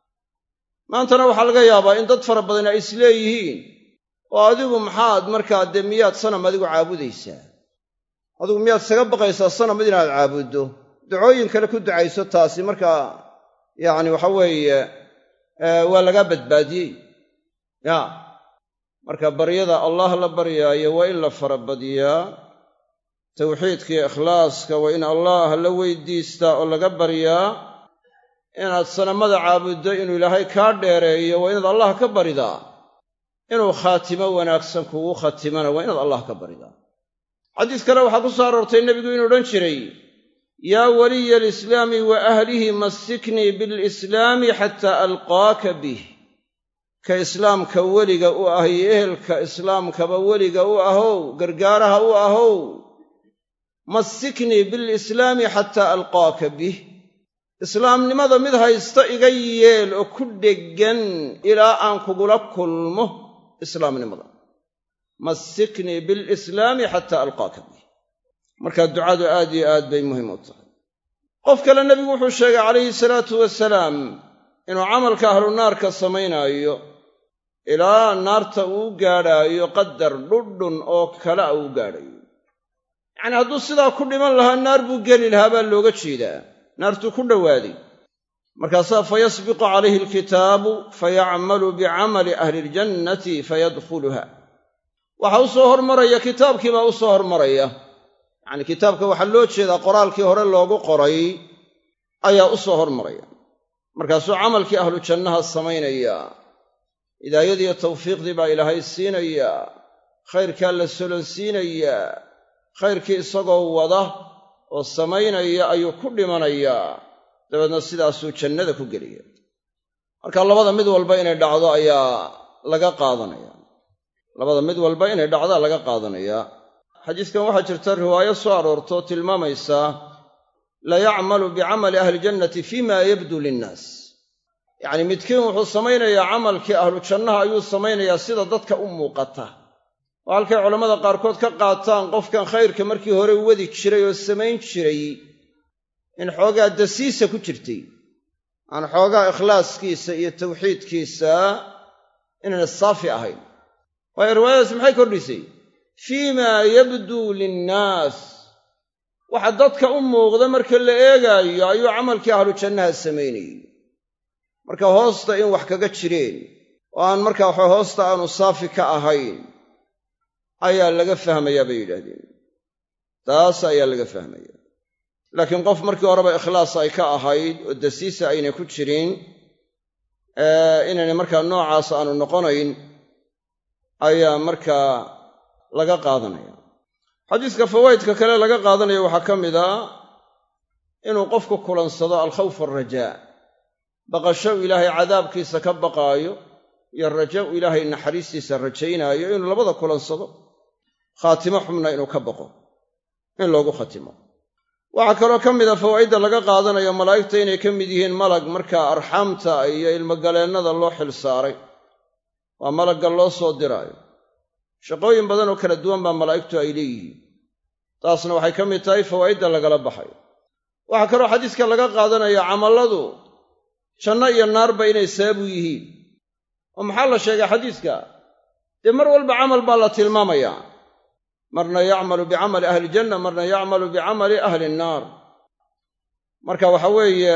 maantana waxaa laga yaabaa in dad fara badan ay isleeyihiin oo adigu maxaad markaa dee miyaad sanam adigu caabudaysaa adigu miyaad isaga baqaysaa sanam inaad caabuddo ducooyin kale ku ducayso taasi markaa yacni waxa weeye waa lagaa badbaadiyey yaa marka baryada allah la baryaayo waa in la farabadiyaa tawxiidkiiyo ikhlaaska waa in allah la weydiistaa oo laga baryaa inaad sanamada caabuddo inuu ilaahay kaa dheereeyo waa inaad allah ka baridaa inuu khaatimo wanaagsan kugu khatimana waa inaad allah ka baridaa xadiis kale waxaa ku soo aroortay nebigu inuu odhan jiray yaa waliya alislaami wa ahlihi massiknii bilislaami xataa alqaaka bih ka islaamka weliga u ah iyo ehelka islaamkaba weliga u ahow gargaaraha u ahow massiknii bilislaami xataa alqaaka bih islaamnimada mid haysta iga yeel oo ku dheggan ilaa aan kugula kulmo islaamnimada massiknii bilislaami xataa alqaaka bih markaa ducadu aad iyo aad bay muhiim u tahay qof kale nebigu wuxuu sheegay calayhi salaatu wasalaam inuu camalka ahlu naarka samaynaayo ilaa naarta uu gaadhaayo qadar dhudhun oo kale a uu gaadhayo yacnii hadduu sidaa ku dhiman lahaa naar buu geli lahaa baa looga jeedaa naartuu ku dhowaaday markaasaa fayasbiqu calayhi alkitaabu fayacmalu bicamali ahli iljannati fayadkhuluha waxaa u soo hormaraya kitaabkii baa u soo hormaraya yacnii kitaabka waxaa loo jeedaa qoraalkii hore loogu qoray ayaa u soo hormaraya markaasuu camalkii ahlu jannaha samaynayaa hidaayadiiyo tawfiiqdii baa ilaahay siinayaa khayrkaa la solonsiinayaa khayrkii isagoo wada oo samaynaya ayuu ku dhimanayaa dabeedna sidaasuu jannada ku gelaya marka labada mid walba inay dhacdo ayaa laga qaadanaya labada mid walba inay dhacdaa laga qaadanayaa xadiiskan waxaa jirta riwaayo soo aroortoo tilmaamaysaa la yacmalu bicamali ahli jannati fiima yabdu linnaas yacnii midkiin wuxuu samaynayaa camalkii ahlu jannaha ayuu samaynayaa sida dadka u muuqata oo halkay culammada qaarkood ka qaataan qofkan khayrka markii hore wadi jiray oo samayn jiray in xoogaa dasiisa ku jirtay aan xoogaa ikhlaaskiisa iyo tawxiidkiisa inayna saafi ahayn waayo riwaayadaasi maxay kordhisay fiimaa yabduu linnaas waxa dadka u muuqda marka la eegaayo ayuu camalkii ahlu jannaha samaynayey marka hoosta in wax kaga jireen oo aan markaa waxa hoosta aanu saafi ka ahayn ayaa laga fahmayaa bay yidhaahdeen taas ayaa laga fahmaya laakiin qof markii horeba ikhlaas ay ka ahayd oo dasiisa aynay ku jirin inaynay markaa noocaas aanu noqonayn ayaa markaa laga qaadanaya xadiiska fawaa'idka kale laga qaadanayo waxaa ka mid a inuu qofku kulansado alkhawf waalrajaa, baqasho uu ilaahay cadaabkiisa ka baqaayo iyo rajo uu ilaahay naxariistiisa rajaynaayo, inuu labada kulansado, khaatimo xumna inuu ka baqo in loogu khatimo. waxaa kaloo ka mid a fawaa'idda laga qaadanayo malaa'igta inay ka mid yihiin malag markaa arxaamta iyo ilmogaleennada loo xil saaray, waa malagga loo soo diraayo. shaqooyin badan oo kala duwan baa malaa'igtu ay leeyihiin, taasna waxay ka mid tahay fawaa'idda lagala baxayo. waxaa kaloo xadiiska laga qaadanaya camalladu janno iyo naarba inay sabab u yihiin. oo maxaa la sheegay xadiiska? dee mar walba camal baa la tilmaamayaa, marna yacmalu bicamali ahli iljanna, marna yacmalu bicamali ahli innaar. marka waxa weeye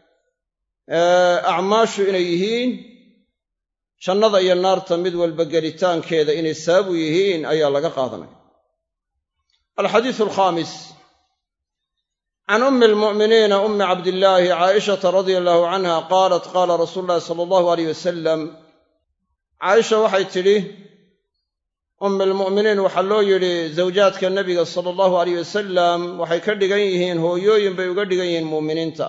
acmaashu inay yihiin jannada iyo naarta mid walba gelitaankeeda inay sabab u yihiin ayaa laga qaadanaya. alxadiisu alkhaamis can ummi almu'miniina ummi cabdillaahi caaishata radia allahu canha qaalat qaala rasuulu llahi sala allahu alayh wasalam, caaisha waxay tidhi, ummi almu'miniin waxaa loo yidhi zawjaadka nebiga sala allahu alayh wasalam waxay ka dhigan yihiin hooyooyin bay uga dhigan yihiin mu'miniinta,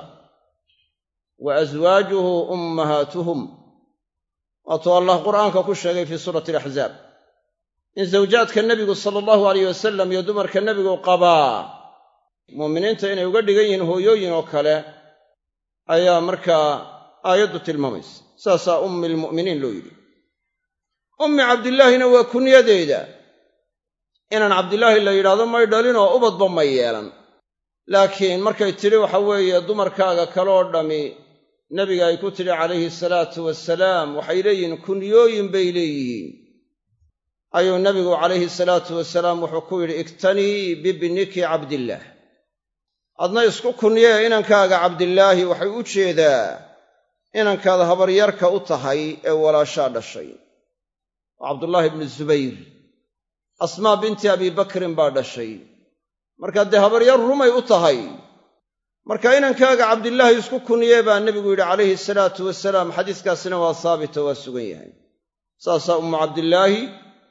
wa aswaajuhu ummahaatuhum. waatuu allah qur'aanka ku sheegay fii suurati alaxzaab in zawjaadka nebigu sala allahu alayh wasalam iyo dumarka nebigu qabaa mu'miniinta inay uga dhigan yihiin hooyooyin oo kale ayaa markaa aayaddu tilmaamaysa. saasaa ummi almu'miniin loo yidhi. ummi cabdillaahina waa kunyadeeda. inaan cabdillaahi la yidhaahdo may dhalin oo ubadba may yeelan, laakiin markay tidhi waxa weeye dumarkaaga kaloo dhammi nebiga ay ku tidhi calayhi salaatu wasalaam waxay leeyihiin kunyooyin bay leeyihiin, ayuu nebigu calayhi salaatu wasalaam wuxuu ku yidhi iktanii bibniki cabdillaah, adna isku kunyee inankaaga cabdillaahi. waxay u jeedaa inankaad habaryarka u tahay ee walaashaa dhashay, waa cabdullaahi ibnu zubayr. asmaa binti abi bakrin baa dhashay, markaa dee habaryar rumay u tahay. marka inankaaga cabdillaahi isku kunyee baa nebigu yidhi calayhi salaatu wasalaam. xadiiskaasina waa saabita, waa sugan yahay. saasaa ummu cabdillaahi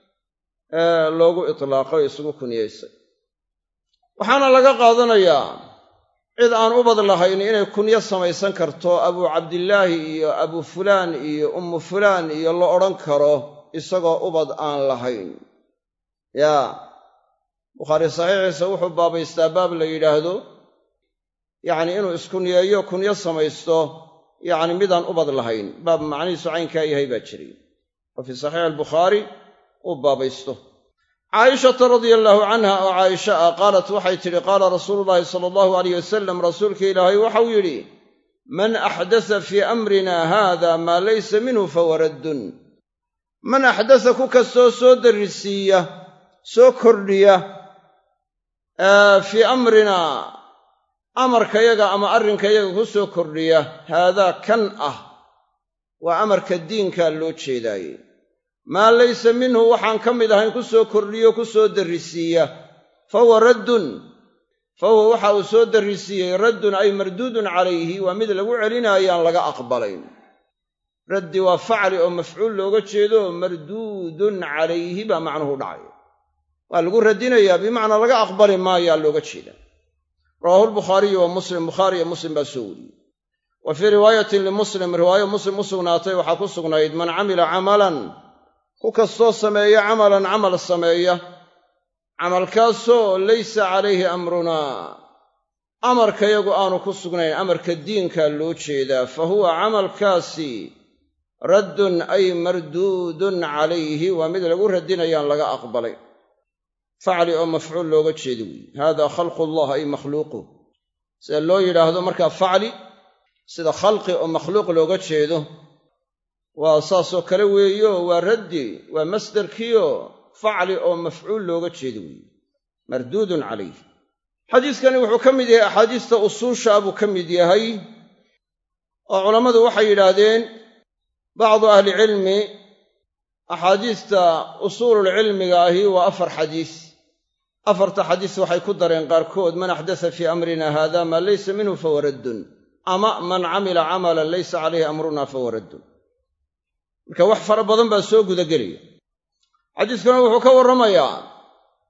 loogu itlaaqay oo isugu kunyaysay. waxaana laga qaadanayaa cid aan ubad lahayn inay kunyo samaysan karto, abuu cabdillaahi iyo abuu fulaan iyo ummu fulaan iyo la odhan karo isagoo ubad aan lahayn. yaa bukhaari saxiixiisa wuxuu baabaystaa baab la yidhaahdo yacni inuu iskunyeeyo kunyo samaysto yacni midaan ubad lahayn, baab macnihiisu caynkaa yahay baa jiray oo fii saxiix albukhaari uu baabaysto. caaishata radia allaahu canha oo caaisha ah qaalat waxay tidhi qaala rasuulu llaahi sala allahu alayh wasalam, rasuulka ilaahay waxau yidhi man axdasa fii amrina haada maa laysa minhu fahuwa raddun. man axdasa ku kastoo soo darrisiiya, soo kordhiya fii amrina amarkayaga ama arrinkayaga ku soo kordhiya, haadaa kan ah waa amarka diinkaa loo jeedaaye, maa laysa minhu waxaan ka mid ahayn ku soo kordhiyo ku soo darrisiiya, fahuwa raddun, fahuwa waxa uu soo darrisiiyey raddun ay marduudun calayhi, waa mid lagu celinaayaan laga aqbalayn. raddi waa facli oo mafcuul looga jeedo, marduudun calayhi baa macnuhu dhacay, waa lagu radinayaa bimacnaa laga aqbali maayaa looga jeeda. rawaahu lbukhaariyu wa muslim, bukhaari iyo muslim baa soo wariyey. wa fii riwaayatin limuslim, riwaayo muslim u sugnaatay waxaa ku sugnayd man camila camalan, ku kastoo sameeya camalan camal sameeya, camalkaasoo laysa calayhi amrunaa, amarkayagu aanu ku sugnayn, amarka diinkaa loo jeedaa, fa huwa camalkaasi raddun ay marduudun calayhi, waa mid lagu radinayaan laga aqbalay. facli oo mafcuul looga jeedo weeye. haadaa khalqu llah ay makhluuquh, sida loo yidhaahdo markaa facli sida khalqi oo makhluuq looga jeedo, waa saasoo kale weeyo, waa raddi, waa masdarkiio facli oo mafcuul looga jeedo weeye, marduudun calayh. xadiiskani wuxuu ka mid yahay axaadiista usuusha buu ka mid yahay, oo culammadu waxay yidhaahdeen bacdu ahlicilmi axaadiista usuululcilmiga ahi waa 4 xadiis. 4ta xadiis waxay ku dareen qaarkood man axdasa fii amrina haada maa laysa minhu fahuwa raddun, ama man camila camalan laysa calayhi amruna fahuwa raddun. marka wax fara badan baa soo gudagelaya. xadiiskuna wuxuu ka warramayaa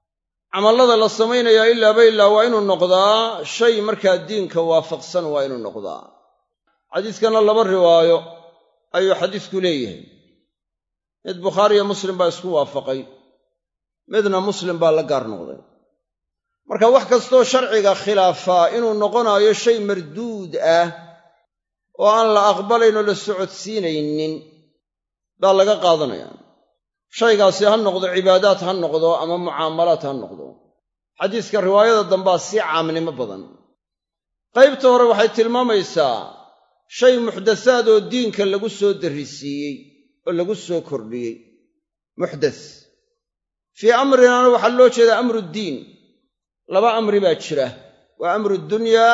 camallada la samaynayaa ilaa waa inuu noqdaa shay markaa diinka waafaqsan waa inuu noqdaa. xadiiskana 2 riwaayo ayuu xadiisku leeyahay. mid Bukhaari iyo Muslim baa isku waafaqay, midna Muslim baa la gaar noqday. marka wax kastoo sharciga khilaafaa inuu noqonayo shay marduud ah oo aan la aqbalayn oo la socodsiinaynin baa laga qaadanayaa. shaygaasi ha noqdo cibaadaad ha noqdo ama mucaamalaad ha noqdo. xadiiska riwaayada dambaa si caamnimo badan. qaybta hore waxay tilmaamaysaa shay muxdathaad oo diinka lagu soo darrisiiyey oo lagu soo kordhiyey. muxdath fii amrinana waxaa loo jeedaa amruddiin. 2 amri baa jira, waa amrudunyaa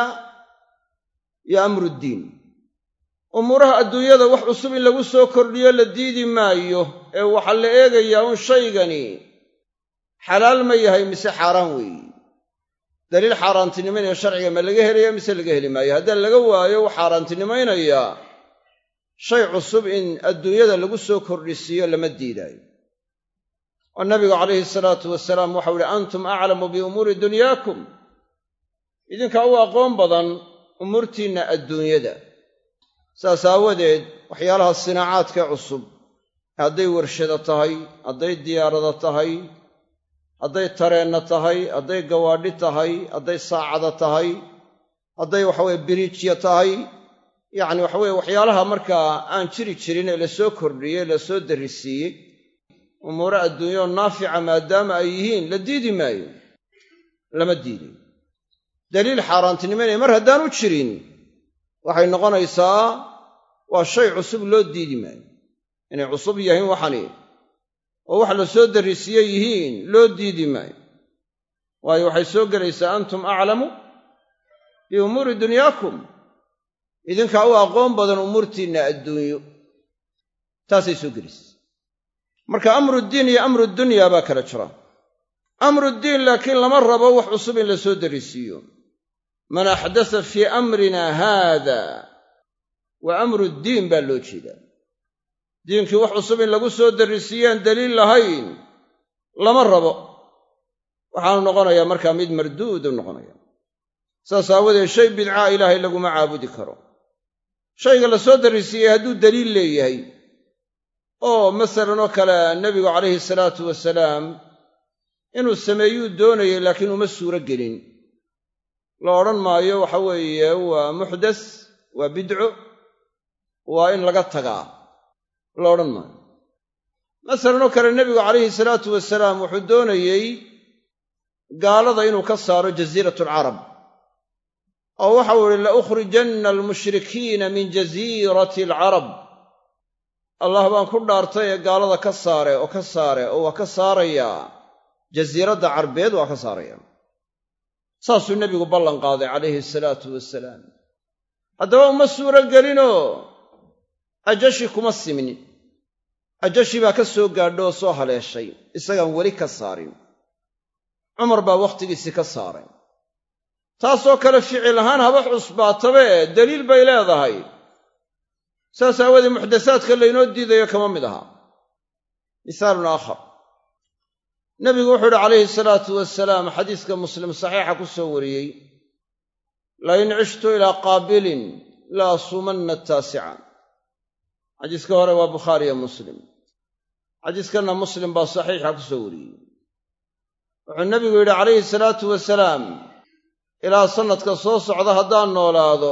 iyo amruddiin. umuuraha adduunyada wax cusub in lagu soo kordhiyo la diidi maayo, ee waxaa la eegayaa un shaygani xalaal ma yahay mise xaaraan weeye. daliil xaaraantinimaynaya sharciga ma laga helaya mise laga heli maayo. haddii laga waayo wax xaaraantinimaynaya shay cusub in adduunyada lagu soo kordhisiiyo lama diidaayo. oo nabigu calayhi salaatu wasalaam waxau ihi antum aclamu biumuuri dunyaakum, idinkaa u aqoon badan umuurtiinna adduunyada. saas aawadeed waxyaalaha sinaacaadka cusub, hadday warshado tahay, hadday diyaarado tahay, hadday tareenna tahay, hadday gawaadhi tahay, hadday saacada tahay, hadday waxaweye biriijya tahay, yacni waxaweye waxyaalaha markaa aan jiri jirin ee la soo kordhiyey, la soo darrisiiyey, umuuro adduunyao naafica maadaama ay yihiin la diidi maayo, lama diiday. daliil xaaraantinimaynaya mar haddaanu jirin waxay noqonaysaa waa shay cusub loo diidi maayo. inay cusub yahiin waxani oo wax la soo darrisiye yihiin loo diidi maayo. waayo waxay soo gelaysaa antum aclamu biumuuri dunyaakum, idinkaa u aqoon badan umuurtiinna adduunyo. taasay soo gelaysaa. marka amruddiin iyo amrudunyaa baa kala jira. amruddiin laakiin lama rabo wax cusub in la soo darrisiiyo. man axdasa fii amrina haada waa amruddiin baa loo jeedaa. diinkii wax cusub in lagu soo darrisiiyaan daliil lahayn lama rabo. waxaanu noqonayaa markaa mid marduudu noqonaya. saas aawadeed shay bidcaa ilaahay laguma caabudi karo. shayga la soo darrisiiyey hadduu daliil leeyahay oo masalan oo kale nebigu calayhi salaatu wasalaam inuu sameeyuu doonayay laakiin uma suuro gelin, la odhan maayo waxa weeye waa muxdas, waa bidco, waa in laga tagaa, la odhan maayo. masalan oo kale nebigu calayhi salaatu wasalaam wuxuu doonayey gaalada inuu ka saaro jasiiratu alcarab, oo waxau ihi la ukhrijanna almushrikiina min jasiirati alcarab. allah baan ku dhaartay ee gaalada ka saare oo waa ka saarayaa jasiiradda carbeed, waa ka saaraya. saasuu nebigu ballan qaaday calayhi salaatu wasalaam. haddaba uma suuro gelinoo ajashi kuma simnin. ajashi baa ka soo gaadho oo soo haleeshay, isagaan weli ka saarin. cumar baa wakhtigiisii ka saaray. taasoo kale ficil ahaan haba cusbaatabe daliil bay leedahay. saas aawadee muxdathaadka laynoo diidayo kama mid aha. misaalun aakhar, nebigu wuxuu uhi calayhi salaatu wasalaam xadiiska muslim saxiixa ku soo wariyey, lain cishtu ilaa qaabilin la asuumanna taasica. xadiiska hore waa bukhaari iyo muslim. xadiiskanna muslim baa saxiixa ku soo wariyey. wuxuu nebigu yidhi calayhi salaatu wasalaam, ilaa sannadka soo socda haddaan noolaado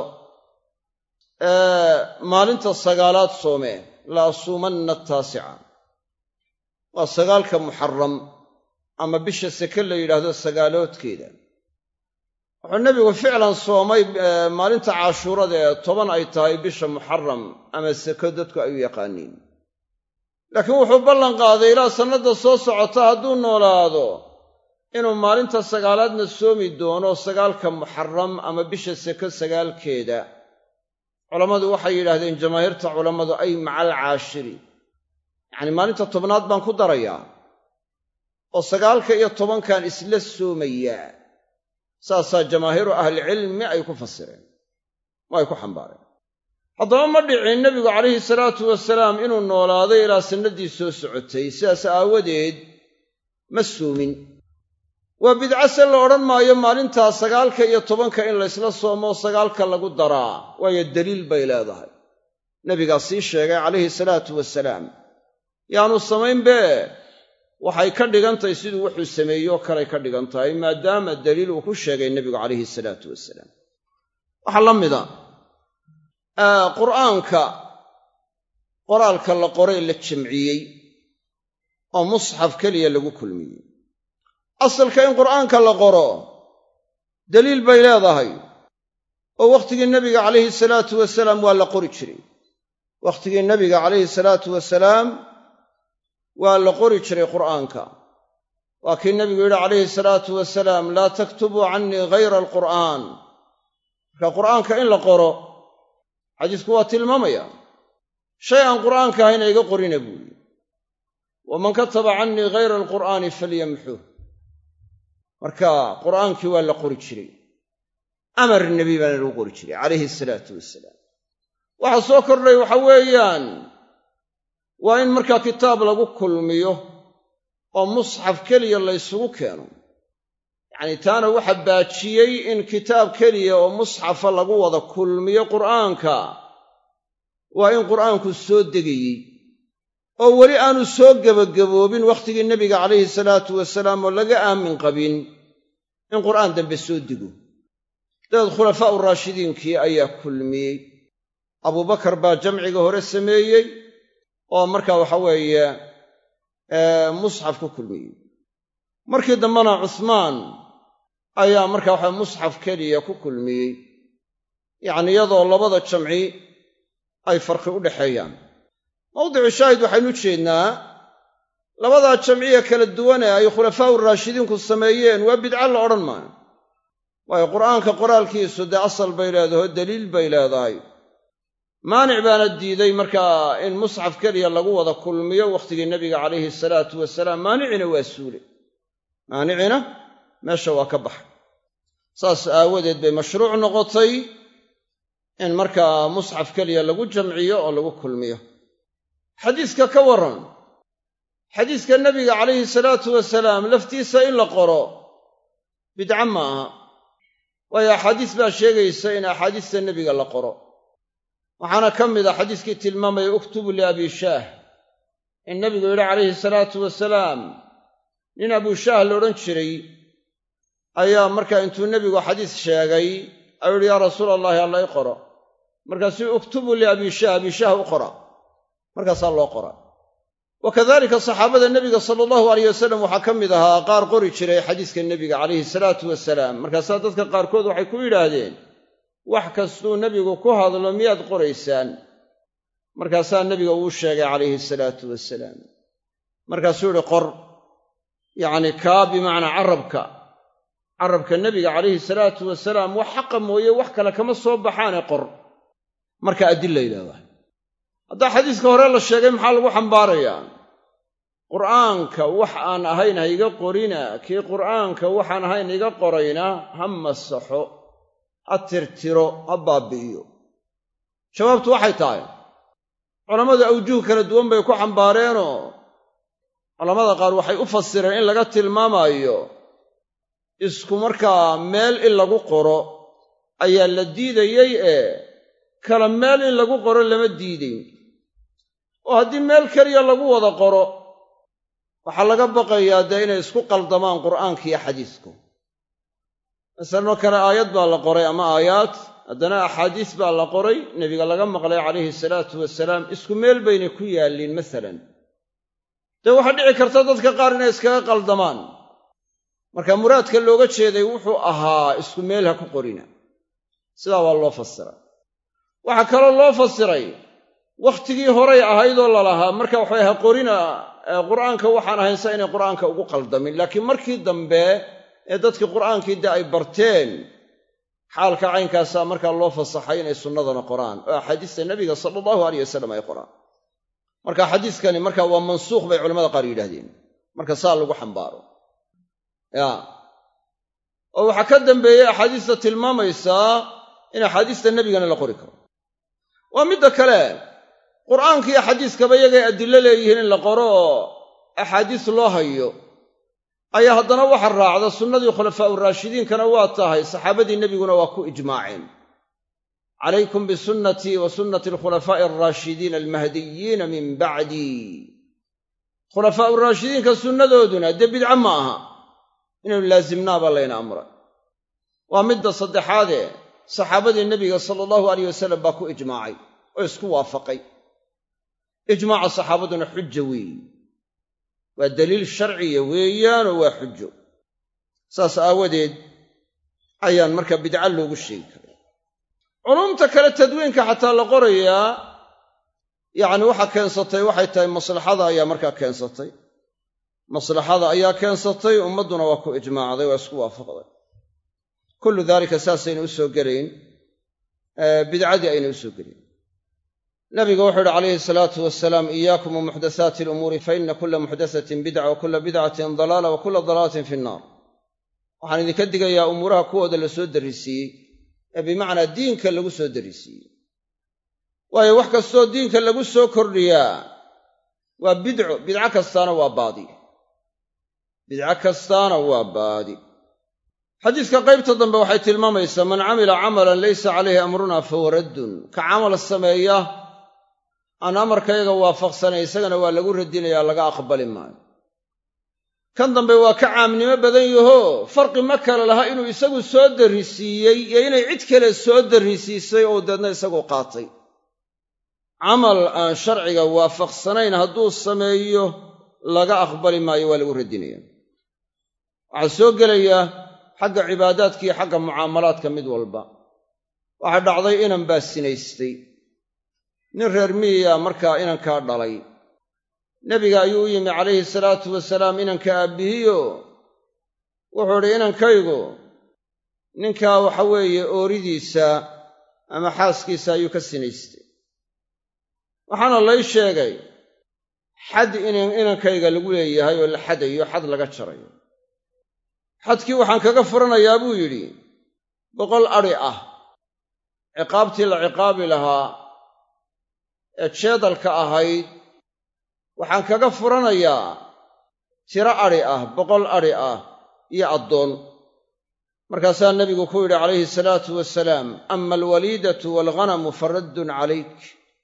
maalinta 9aad soomee, la asuumanna taasica. waa 9ka muxaram ama bisha seke la yidhaahdo 9oodkeeda. wuxuu nebigu ficlan soomay maalinta cashuurada ee 10 ay tahay bisha muxaram ama seko dadku ay u yaqaaniin. laakiin wuxuu ballan qaaday ilaa sannada soo socota hadduu noolaado inuu maalinta 9aadna soomi doono 9ka muxaram ama bisha seko 9keeda. culammadu waxay yidhaahdeen jamaahiirta culammadu ay maca alcaashiri, yacni maalinta 10aad baan ku darayaa oo 9ka iyo 10kan isla soomayaa. saasaa jamaahiiru ahlicilmi ay ku fasireen oo ay ku xambaareen. haddaba ma dhicin nebigu calayhi salaatu wasalaam inuu noolaaday ilaa sannadii soo socotay, sidaas aawadeed ma soomin. waa bidcase la odhan maayo maalintaa 9 iyo 10 in laysla soomo 9 lagu daraa, waayo daliil bay leedahay. nebigaa sii sheegay calayhi salaatu wasalaam, yaanu samaynbe waxay ka dhigan tahay siduu wuxuu sameeyo kalay ka dhigan tahay, maadaama daliil uu ku sheegay nebigu calayhi salaatu wasalaam. waxaa la mida qur'aanka qoraalka la qoray la jamciyey oo musxaf keliya lagu kulmiyey. asalka in qur'aanka la qoro daliil bay leedahay, oo wakhtigii nebiga calayhi salaatu wasalaam waa la qori jiray. wakhtigii nebiga calayhi salaatu wasalaam waa la qori jiray qur'aanka. waa kii nebigu yidhi calayhi salaatu wasalaam, laa taktubuu cannii ghayra alqur'aan. marka qur'aanka in la qoro xadiisku waa tilmaamaya. shay aan qur'aanka ahayna iga qorina buu yidhi, waman kataba cannii ghayra alqur'aani falyamxuh. marka qur'aankii waa la qori jiray, amar nebi baana lagu qori jiray calayhi salaatu wasalaam. waxa soo kordhay waxa weeyaan waa in markaa kitaab lagu kulmiyo oo musxaf keliya laysugu keeno. yacnii taana waxa baajiyey in kitaab keliya oo musxafa lagu wada kulmiyo qur'aanka. waa in qur'aanku soo degayey oo weli aanu soo gebagaboobin wakhtigii nebiga calayhi salaatu wasalaam, oo laga aamin qabin in qur'aan dambe soo dego. dabeed khulafaa'u raashidiinkii ayaa kulmiyey. abubakar baa jamciga hore sameeyey oo markaa waxa weeye musxaf ku kulmiyey. markii dambena cusmaan ayaa markaa waxa musxaf keliya ku kulmiyey, yacni iyadoo labada jamci ay farqi u dhaxeeyaan. mawdicu shaahid waxaynu jeednaa labadaa jamciya kala duwane ay khulafaa'u raashidiinku sameeyeen waa bidca la odhan maayo, waayo qur'aanka qoraalkiisu dee asal bay leedahay, daliil bay leedahay. maanic baana diiday markaa in musxaf keliya lagu wada kulmiyo wakhtigii nebiga calayhi salaatu wasalaam. maanicina waa suule, maanicina meesha waa ka baxay. saas aawadeed bay mashruuc noqotay in markaa musxaf keliya lagu jamciyo oo lagu kulmiyo. xadiiska ka warran, xadiiska nebiga calayhi salaatu wasalaam laftiisa in la qoro bidca ma aha, waayo axaadiis baa sheegaysa in axaadiista nebiga la qoro. waxaana ka mid a xadiiskii tilmaamaya uktubu liabi shaah, in nebigu yidhi calayhi salaatu wasalaam, nin abushaah la odhan jiray ayaa markaa intuu nebigu xadiis sheegay ayuu yidhi yaa rasuula allahi alla i qoro. markaasuu uktubu liabishaah, abishaah u qora. markaasaa loo qora. wa kadalika saxaabada nebiga sala allahu alayh wasalam waxaa ka mid ahaa qaar qori jiray xadiiska nebiga calayhi salaatu wasalaam. markaasaa dadka qaarkood waxay ku yidhaahdeen, wax kastuu nebigu ku hadlo miyaad qoraysaan? markaasaa nebiga uu sheegay calayhi salaatu wasalaam. markaasuu yidhi qor, yacni kaa bimacnaa carabka nebiga calayhi salaatu wasalaam wax xaqa mooye wax kale kama soo baxaane qor. marka adilla yidhahdaa. haddaa xadiiska hore la sheegay maxaa lagu xambaarayaa? qur'aanka wax aan ahayn ha iga qorina, kii qur'aanka waxaan ahayn iga qorayna ha masaxo, ha tirtiro, ha baabbi'iyo. jawaabtu waxay tahay culammadu awjuh kala duwan bay ku xambaareenoo culammada qaar waxay u fasireen in laga tilmaamayo isku markaa meel in lagu qoro ayaa la diidayey, kala meel in lagu qoro lama diidayn. oo haddii meel keliya lagu wada qoro waxaa laga baqayaa dee inay isku qaldamaan qur'aanka iyo xadiisku. masalanoo kale aayad baa la qoray ama aayaad, haddana axaadiis baa la qoray, nebiga laga maqlay calayhi salaatu wasalaam, isku meel baynay ku yaalliin masalan. dee waxaa dhici karta dadka qaar inay iskaga qaldamaan. marka muraadka looga jeeday wuxuu ahaa isku meel ha ku qorina. sidaa waa loo fasiray. waxaa kaloo loo fasiray wakhtigii horay ahaydoo lalahaa marka waxay ha qorina qur'aanka waxaan ahayn sa inay qur'aanka ugu qaldamin. laakiin markii dambe ee dadkii qur'aankii dee ay barteen, xaalka caynkaasaa markaa loo fasaxay inay sunnadana qoraan oo axaadiista nebiga sala allahu alayh wasalam ay qoraan. marka xadiiskani markaa waa mansuukh bay culamada qaar yidhahdeen, marka saa lagu xambaaro. oo waxaa ka dambeeyey axaadiista tilmaamaysaa in axaadiista nebigana la qori karo. waa midda kale, qur'aanka iyo xadiiskaba iyagay adillo leeyihiin in la qoro oo axaadiis loo hayo. ayaa haddana waxa raacda sunnadii khulafaa'u raashidiinkana waa tahay, saxaabadii nebiguna waa ku ijmaaceen. calaykum bisunnatii wa sunnati alkhulafaa'i alraashidiina almahdiyiina min bacdii. khulafaa'u raashidiinka sunnadooduna dee bidca ma aha, inaynu laasimnaa baa layna amray. waa midda saddexaadee saxaabadii nebiga sala allahu alayh wasallam baa ku ijmaacay oo isku waafaqay. ijmaaca saxaabaduna xuja weeye, waa daliil sharciya weeyaanoo waa xujo. saas aawadeed ayaan marka bidca loogu sheegi karay. culumta kale tadwiinka xataa la qorayaa yacni waxa keensatay waxay tahay maslaxada ayaa markaa keensatay. maslaxada ayaa keensatay, ummadduna waa ku ijmaacday, waa isku waafaqday. kullu daalika saasayna u soo gelayn, bidcadii ayna u soo gelayn. nabiga wuxuu yidhi calayhi salaatu wasalaam, iyaakum wa muxdathaati alumuuri fa inna kulla muxdathatin bidca wa kulla bidcatin dalaala wa kulla dalaalatin fi nnaar. waxaan idinka digayaa umuuraha kuwooda la soo darrisiiyey ee bimacnaa diinka lagu soo darrisiiyey. waayo wax kastoo diinka lagu soo kordhiyaa waa bidco, bidco kastaana waa baadi. bidco kastaana waa baadi. xadiiska qaybta dambe waxay tilmaamaysaa man camila camalan laysa calayhi amrunaa fahuwa raddun. ka camal sameeya aan amarkayaga waafaqsanay isagana waa lagu radinayaa, laga aqbali maayo. kan dambe waa ka caamnimo badan yahoo farqi ma kale laha inuu isagu soo darrisiiyey iyo inay cid kale soo darrisiisay oo deedna isagu qaatay. camal aan sharciga waafaqsanayn hadduu sameeyo laga aqbali maayo, waa lagu radinaya. waxaa soo gelaya xagga cibaadaadka iyo xagga mucaamalaadka mid walba. waxaa dhacday inan baa sinaystay. nin reer miyiya markaa inankaa dhalay. nebiga ayuu u yimi calayhi salaatu wasalaam inanka aabbihiyo wuxuu idhi inankaygu ninkaa waxa weeye ooridiisa ama xaaskiisa ayuu ka sinaystay. waxaana lay sheegay xad inankayga lagu leeyahay oo la xadayo, xad laga jarayo. xadkii waxaan kaga furanayaa buu yidhi 100 adhi ah. ciqaabtii la ciqaabi lahaa ee jeedalka ahayd waxaan kaga furanayaa tiro adhi ah, 100 adhi ah iyo addoon. markaasaa nebigu ku yidhi calayhi salaatu wasalaam, ama alwaliidatu waalghanamu faraddun calayk.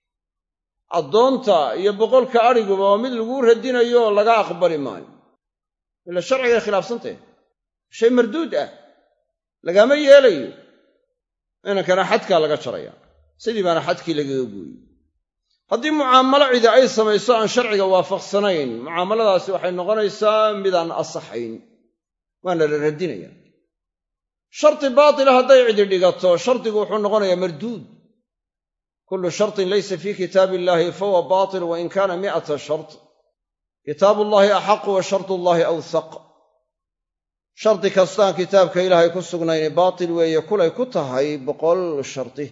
addoonta iyo 100ka adhiguba waa mid lagu radinayo oo laga aqbali maayo, ila sharcigay khilaafsantahe, shay marduud ah, lagama yeelayo. inankana xadkaa laga jaraya, sidii baana xadkii lagaga gooyey. haddii mucaamalo cidi ay samayso aan sharciga waafaqsanayn, mucaamaladaasi waxay noqonaysaa midaan asaxayn, waana la radinaya. shardi baatila hadday cidi dhigato, shardigu wuxuu noqonayaa marduud. kullu shartin laysa fii kitaabi illaahi fahuwa baatil wain kaana 100 shart. kitaabullaahi axaqu wa shardullaahi awthaq. shardi kastaan kitaabka ilaahay ku sugnayni baatil weeye, kulay ku tahay 100 shardi.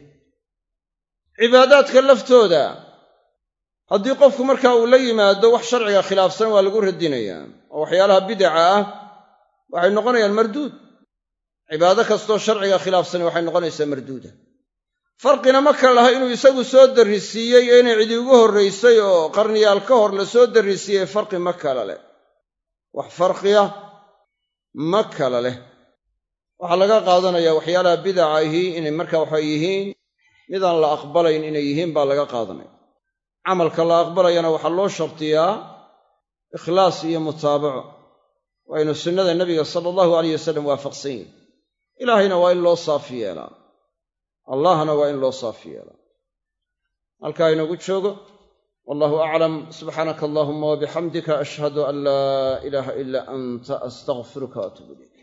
cibaadaadka laftooda haddii qofku markaa uu la yimaado wax sharciga khilaafsan waa lagu radinayaa, oo waxyaalaha bidaca ah waxay noqonayaan marduud. cibaado kastoo sharciga khilaafsani waxay noqonaysaa marduuda. farqina ma kale laha inuu isagu soo darrisiiyey iyo inay cidi ugu horraysay oo qarniyaal ka hor la soo darrisiiyey, farqi ma kale leh. wax farqiya ma kale leh. waxaa laga qaadanayaa waxyaalaha bidaca ahi inay markaa waxay yihiin midaan la aqbalayn inay yihiin baa laga qaadanaya. camalka la aqbalayana waxaa loo shartiyaa ikhlaas iyo mutaabaco. waa inuu sunnada nebiga sala allahu alayh wasallam waafaqsan yahay. ilaahayna waa in loo saafi yeelaa, allahna waa in loo saafi yeelaa. halkaa inoogu joogo. wallahu aclam. subxaanaka allahuma wabixamdika ashhadu an laa ilaaha ilaa anta astaqfiruka waatuubu ilayk.